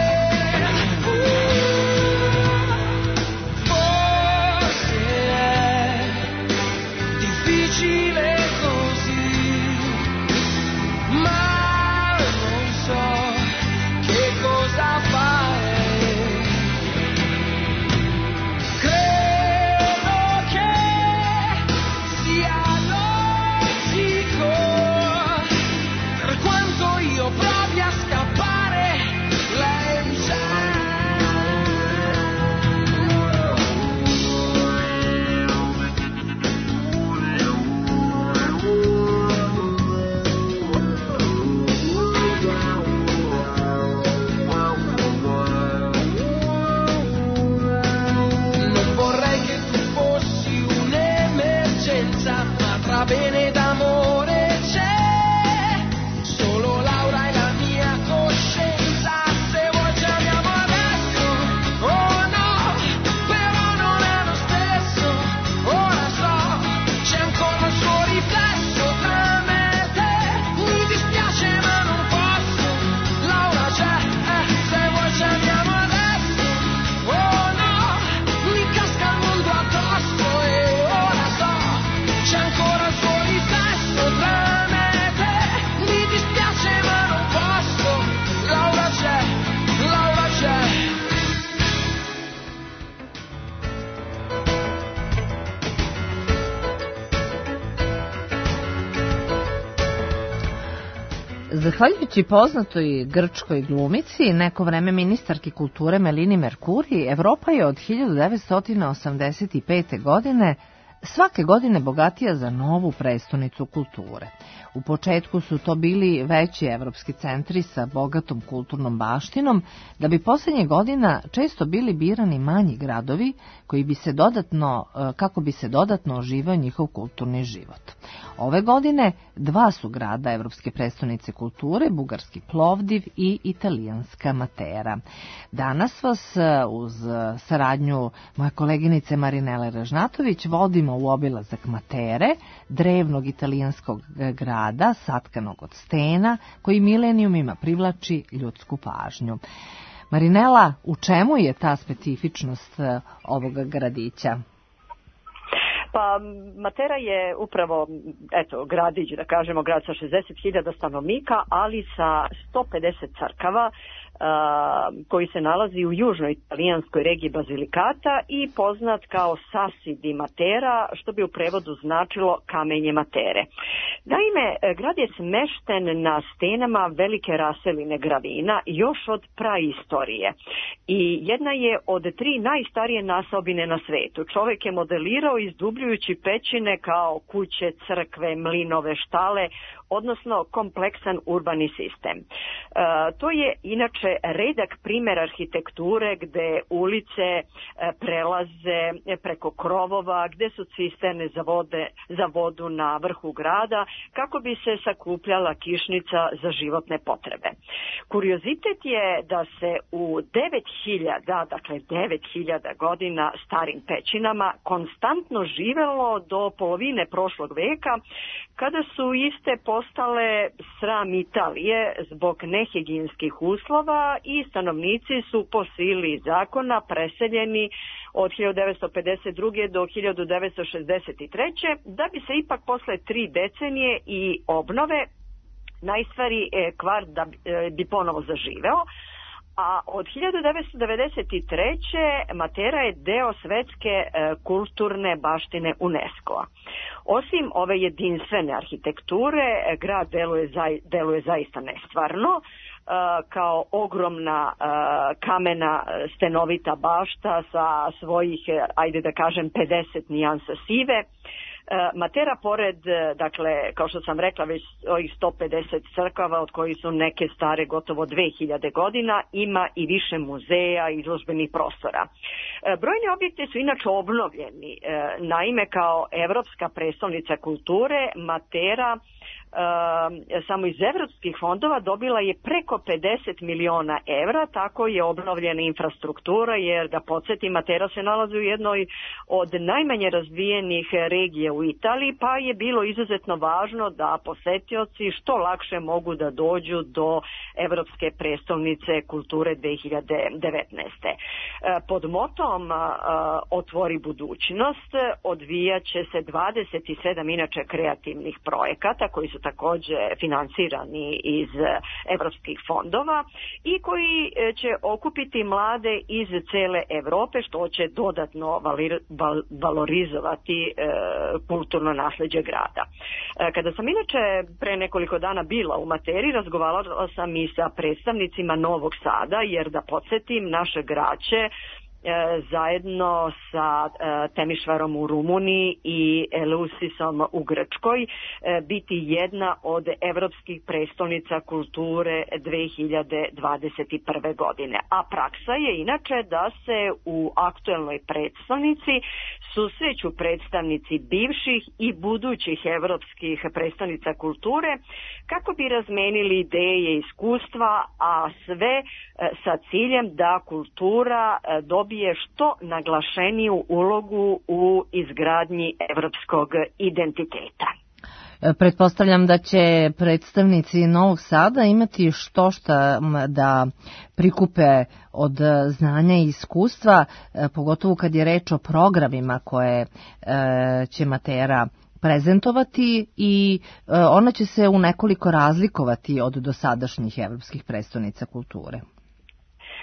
Forse è difficile così, ma non so Zahvaljujući poznatoj grčkoj glumici, neko vreme ministarki kulture Melini Merkuri, Evropa je od 1985. godine svake godine bogatija za novu prestonicu kulture. U početku su to bili veći evropski centri sa bogatom kulturnom baštinom, da bi posljednjih godina često bili birani manji gradovi koji bi se kako bi se dodatno oživao njihov kulturni život. Ove godine dva su grada evropske prestonice kulture, bugarski Plovdiv i italijanska Matera. Danas vas uz saradnju moje koleginice Marinele Ražnatović vodimo u obilazak Matere, drevnog italijanskog grada, satkanog od stena, koji milenijumima privlači ljudsku pažnju. Marinela, u čemu je ta specifičnost ovoga gradića? Pa Matera je upravo, gradić, da kažemo, grad sa 60.000 stanovnika, ali sa 150 crkava, koji se nalazi u južnoj italijanskoj regiji Bazilikata i poznat kao Sassi di Matera, što bi u prevodu značilo kamenje Matere. Naime, grad je smešten na stenama velike raseline gravina još od praistorije i jedna je od 3 najstarije naseobine na svetu. Čovjek je modelirao izdubljujući pećine kao kuće, crkve, mlinove, štale, odnosno kompleksan urbani sistem. To je inače redak primjer arhitekture gde ulice prelaze preko krovova, gde su cisterne za vodu na vrhu grada, kako bi se sakupljala kišnica za životne potrebe. Kuriozitet je da se u 9.000 godina starim pećinama konstantno živelo do polovine prošlog veka, kada su iste postale sram Italije zbog nehigijenskih uslova i stanovnici su po sili zakona preseljeni od 1952. do 1963. da bi se ipak posle 3 decenije i obnove najstvari kvart da bi ponovo zaživeo. A od 1993. Matera je deo svetske kulturne baštine UNESCO-a. Osim ove jedinstvene arhitekture, grad deluje zaista nestvarno, kao ogromna kamena stenovita bašta sa svojih, ajde da kažem, 50 nijansa sive. Matera pored, dakle, kao što sam rekla, već ovih 150 crkava, od kojih su neke stare gotovo 2000 godina, ima i više muzeja i izložbenih prostora. Brojni objekti su inače obnovljeni. Naime, kao evropska prestolnica kulture, Matera samo iz evropskih fondova dobila je preko 50 miliona evra, tako je obnovljena infrastruktura, jer da podsjetim, Matera se nalazi u jednoj od najmanje razvijenih regija u Italiji, pa je bilo izuzetno važno da posetioci što lakše mogu da dođu do Evropske prestolnice kulture 2019. Pod motom Otvori budućnost odvijat će se 27 inače kreativnih projekata koji su također finansirani iz evropskih fondova i koji će okupiti mlade iz cele Evrope, što će dodatno valorizovati kulturno nasleđe grada. Kada sam inače pre nekoliko dana bila u Materi, razgovarala sam i sa predstavnicima Novog Sada, jer da podsjetim, naše graće zajedno sa Temišvarom u Rumuniji i Eleusisom u Grčkoj biti jedna od evropskih prestolnica kulture 2021. godine. A praksa je inače da se u aktuelnoj prestolnici susreću predstavnici bivših i budućih evropskih prestolnica kulture kako bi razmenili ideje i iskustva, a sve sa ciljem da kultura dobije što naglašeniju ulogu u izgradnji evropskog identiteta. Pretpostavljam da će predstavnici Novog Sada imati što da prikupe od znanja i iskustva, pogotovo kad je reč o programima koje će Matera prezentovati i ona će se u nekoliko razlikovati od dosadašnjih evropskih prestonica kulture.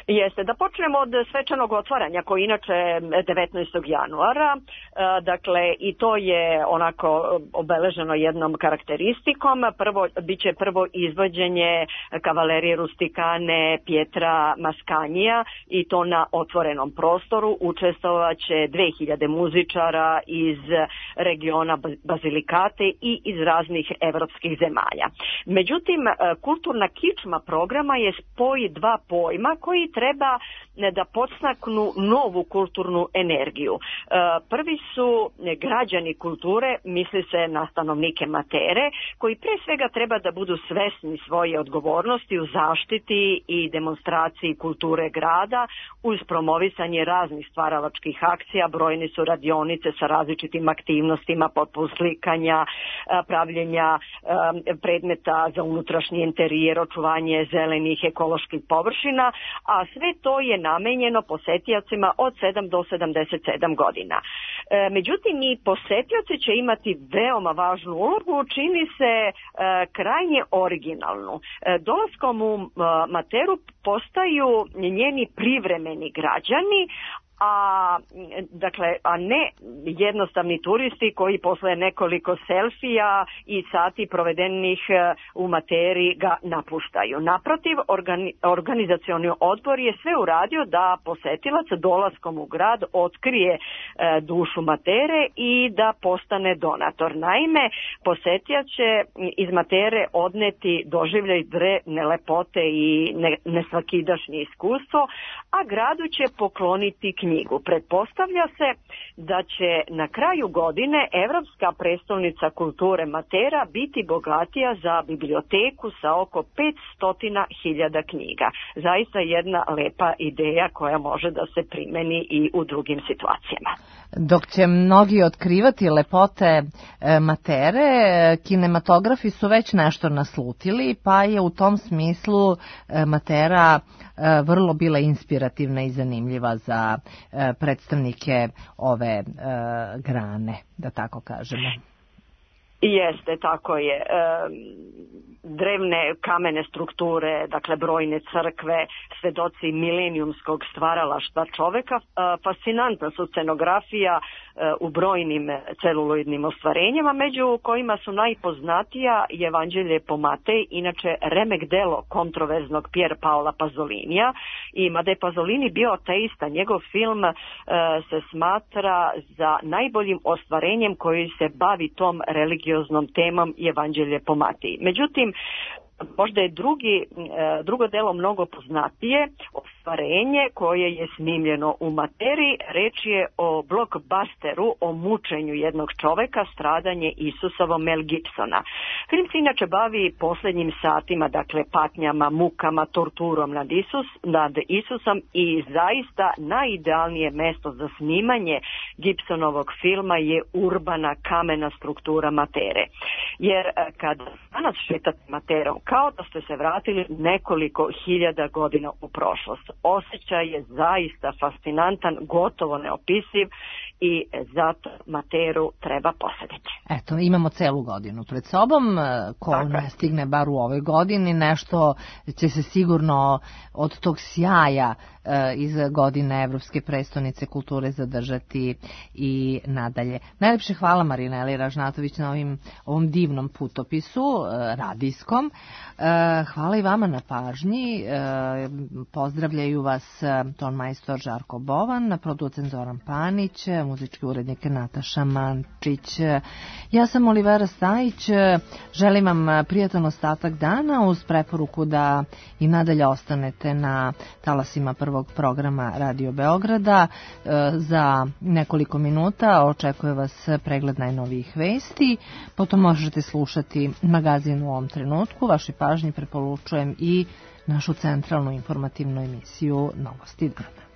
Jeste, da počnemo od svečanog otvaranja koji inače 19. januara, dakle i to je onako obeleženo jednom karakteristikom. Biće prvo izvođenje Kavalerije Rustikane Pietra Mascanija i to na otvorenom prostoru. Učestvovaće 2000 muzičara iz regiona Bazilikate i iz raznih evropskih zemalja. Međutim, kulturna kičma programa je spoj dva pojma koji treba da podstaknu novu kulturnu energiju. Prvi su građani kulture, misli se na stanovnike Matere, koji pre svega treba da budu svesni svoje odgovornosti u zaštiti i demonstraciji kulture grada uz promovisanje raznih stvaralačkih akcija. Brojne su radionice sa različitim aktivnostima poput slikanja, pravljenja predmeta za unutrašnji interijer, očuvanje zelenih ekoloških površina, a sve to je namenjeno posetiocima od 7 do 77 godina. Međutim, i posetioci će imati veoma važnu ulogu, čini se krajnje originalnu. Dolaskom u Materu postaju njeni privremeni građani, a ne jednostavni turisti koji posle nekoliko selfija i sati provedenih u Materi ga napuštaju. Naprotiv, organizacioni odbor je sve uradio da posetilac dolaskom u grad otkrije dušu Matere i da postane donator. Naime, posetioc će iz Matere odneti doživljaj drevne lepote i nesvakidašnje iskustvo, a gradu će pokloniti knjigu. Pretpostavlja se da će na kraju godine Evropska prestolnica kulture Matera biti bogatija za biblioteku sa oko 500.000 knjiga. Zaista jedna lepa ideja koja može da se primeni i u drugim situacijama. Dok će mnogi otkrivati lepote Matere, kinematografi su već nešto naslutili, pa je u tom smislu Matera vrlo bila inspirativna i zanimljiva za predstavnike ove grane, da tako kažemo. Jeste, tako je. Drevne kamene strukture, dakle brojne crkve, svedoci milenijumskog stvaralaštva čoveka, fascinantna su scenografija u brojnim celuloidnim ostvarenjima, među kojima su najpoznatija Evanđelje po Matej, inače remek delo kontroverznog Pier Paola Pazolinija, i mada je Pazolini bio ateista, njegov film se smatra za najboljim ostvarenjem koji se bavi tom religioznom temom Evanđelje po Mateji. Međutim, možda je drugo delo mnogo poznatije, ostvarenje koje je snimljeno u Materi. Reč je o blockbusteru, o mučenju jednog čoveka, stradanje Isusovo Mel Gibsona. Film se inače bavi posljednjim satima, dakle patnjama, mukama, torturom nad Isusom i zaista najidealnije mesto za snimanje Gibsonovog filma je urbana kamena struktura Matere. Jer kada danas šetate Materom, kao da ste se vratili nekoliko hiljada godina u prošlost. Osjećaj je zaista fascinantan, gotovo neopisiv i zato Materu treba posetiti. Eto, imamo celu godinu pred sobom, ko ne stigne bar u ovoj godini, nešto će se sigurno od tog sjaja iz godine Evropske prestonice kulture zadržati i nadalje. Najlepše hvala Marineli Ražnatović na ovom divnom putopisu radijskom. Hvala i vama na pažnji. Pozdravljaju vas ton majstor Žarko Bovan, producent Zoran Panić, muzički urednik Nataša Mančić. Ja sam Olivera Stajić. Želim vam prijatan ostatak dana uz preporuku da i nadalje ostanete na talasima prvog programa Radio Beograda. Za nekoliko minuta očekuje vas pregled najnovijih vesti. Potom možete slušati magazin u ovom trenutku. Vašoj pažnji preporučujem i našu centralnu informativnu emisiju Novosti dana.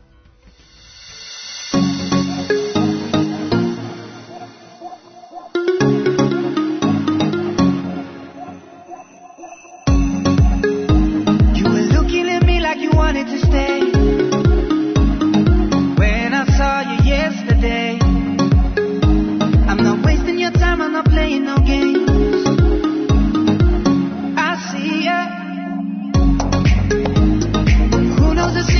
Wanted to stay when I saw you yesterday. I'm not wasting your time, I'm not playing no games. I see ya. Who knows the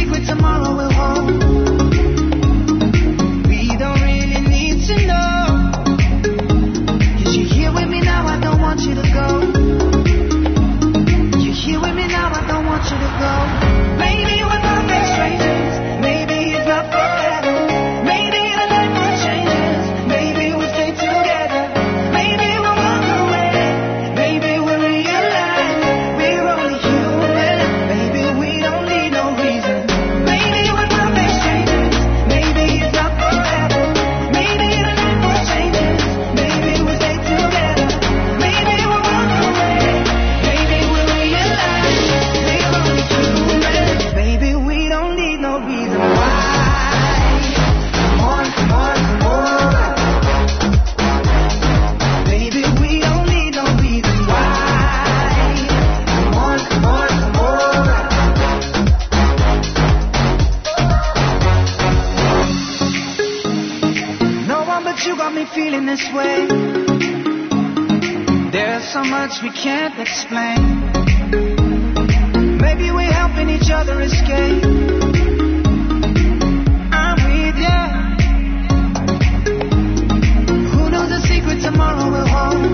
don't want you to go. Maybe we're perfect strangers. Maybe it's not forever. Maybe the night will changes. Maybe we'll stay together. Maybe we'll walk away. Maybe we'll realize we're only human. Maybe we don't need no reason. Maybe we're perfect strangers. Maybe it's not forever. Maybe the night will changes. Maybe we'll stay together. Maybe we'll walk away. Maybe we'll realize we're only human. Maybe we don't need no reason why. Come on, come on. Maybe we don't need no reason why. Come on, come on. No one but you got me feeling this way. There's so much we can't explain. Maybe we're helping each other escape. I'm with you. Who knows the secret tomorrow will hold?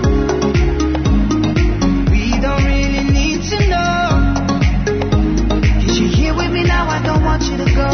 We don't really need to know. 'Cause you're here with me now, I don't want you to go.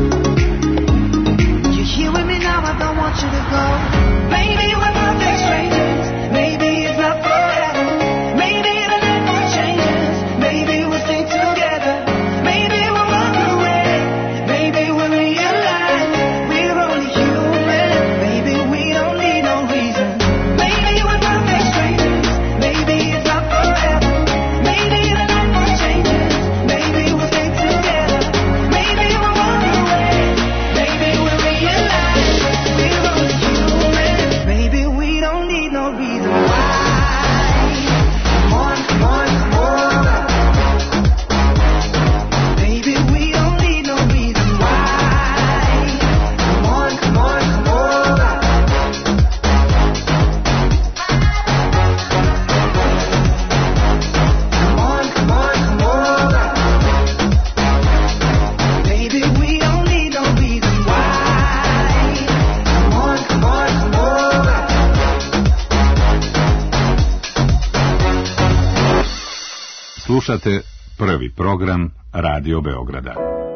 You're here with me now, I don't want you to go. Maybe we're perfect strangers. Maybe it's not forever. Maybe the night will changes. Maybe we'll stay together. Maybe we'll walk away. Maybe we'll realize we're only human. Maybe we don't need no reason. Maybe we're perfect strangers. Maybe it's not forever. Maybe the night will changes. Maybe we'll stay together. Maybe we'll walk away. Maybe we'll realize we're only human. Maybe we don't need no reason why. Come on, come on, come on. Maybe we don't need no reason why. Come on, come on, come on. Come on, come on, come on. Maybe we don't need no reason why. Come on, come on, come on. Slušate prvi program Radio Beograda.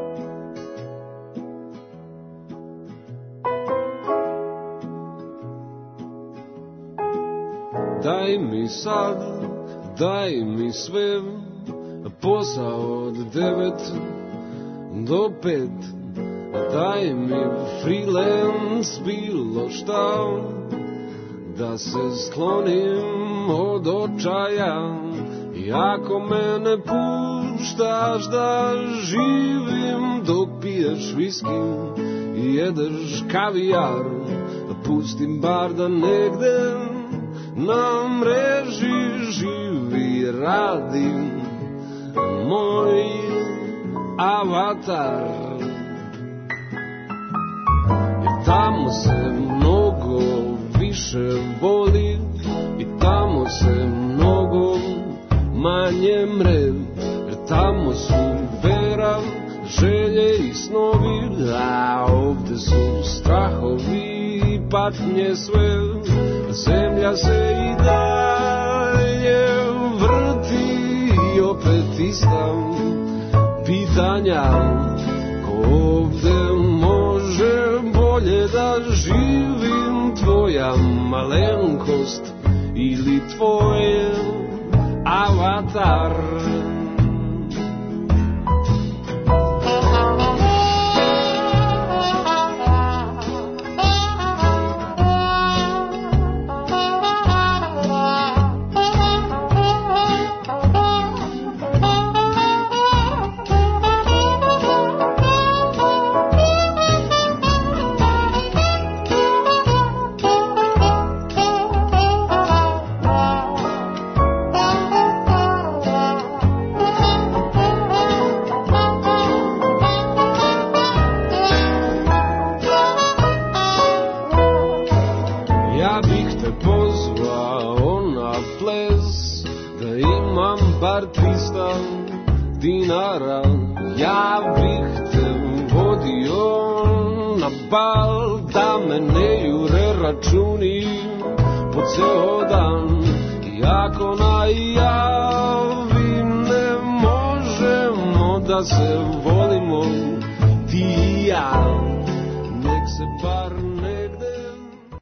Daj mi sad, daj mi sve, posao od 9 do 5. Daj mi freelance, bilo šta, da se sklonim od očaja. I ako me ne puštaš da živim dok piješ viski i jedeš kavijar, pustim bar da negde na mreži živi radi moj avatar. Jer tamo se mnogo više voli i tamo se mnogo manje mre, jer tamo su vera, želje i snovi, a ovde su strahovi i patnje sve. Zemlja se i dalje vrti i opet ista pitanja. Ko ovde može bolje da živim, tvoja malenkost ili tvoje avatar? bar 300 dinara. Ja bih te vodio na bal, da me ne jure računi po ceo dan. I ako najavim ne možem da se volimo ti i ja, nek se bar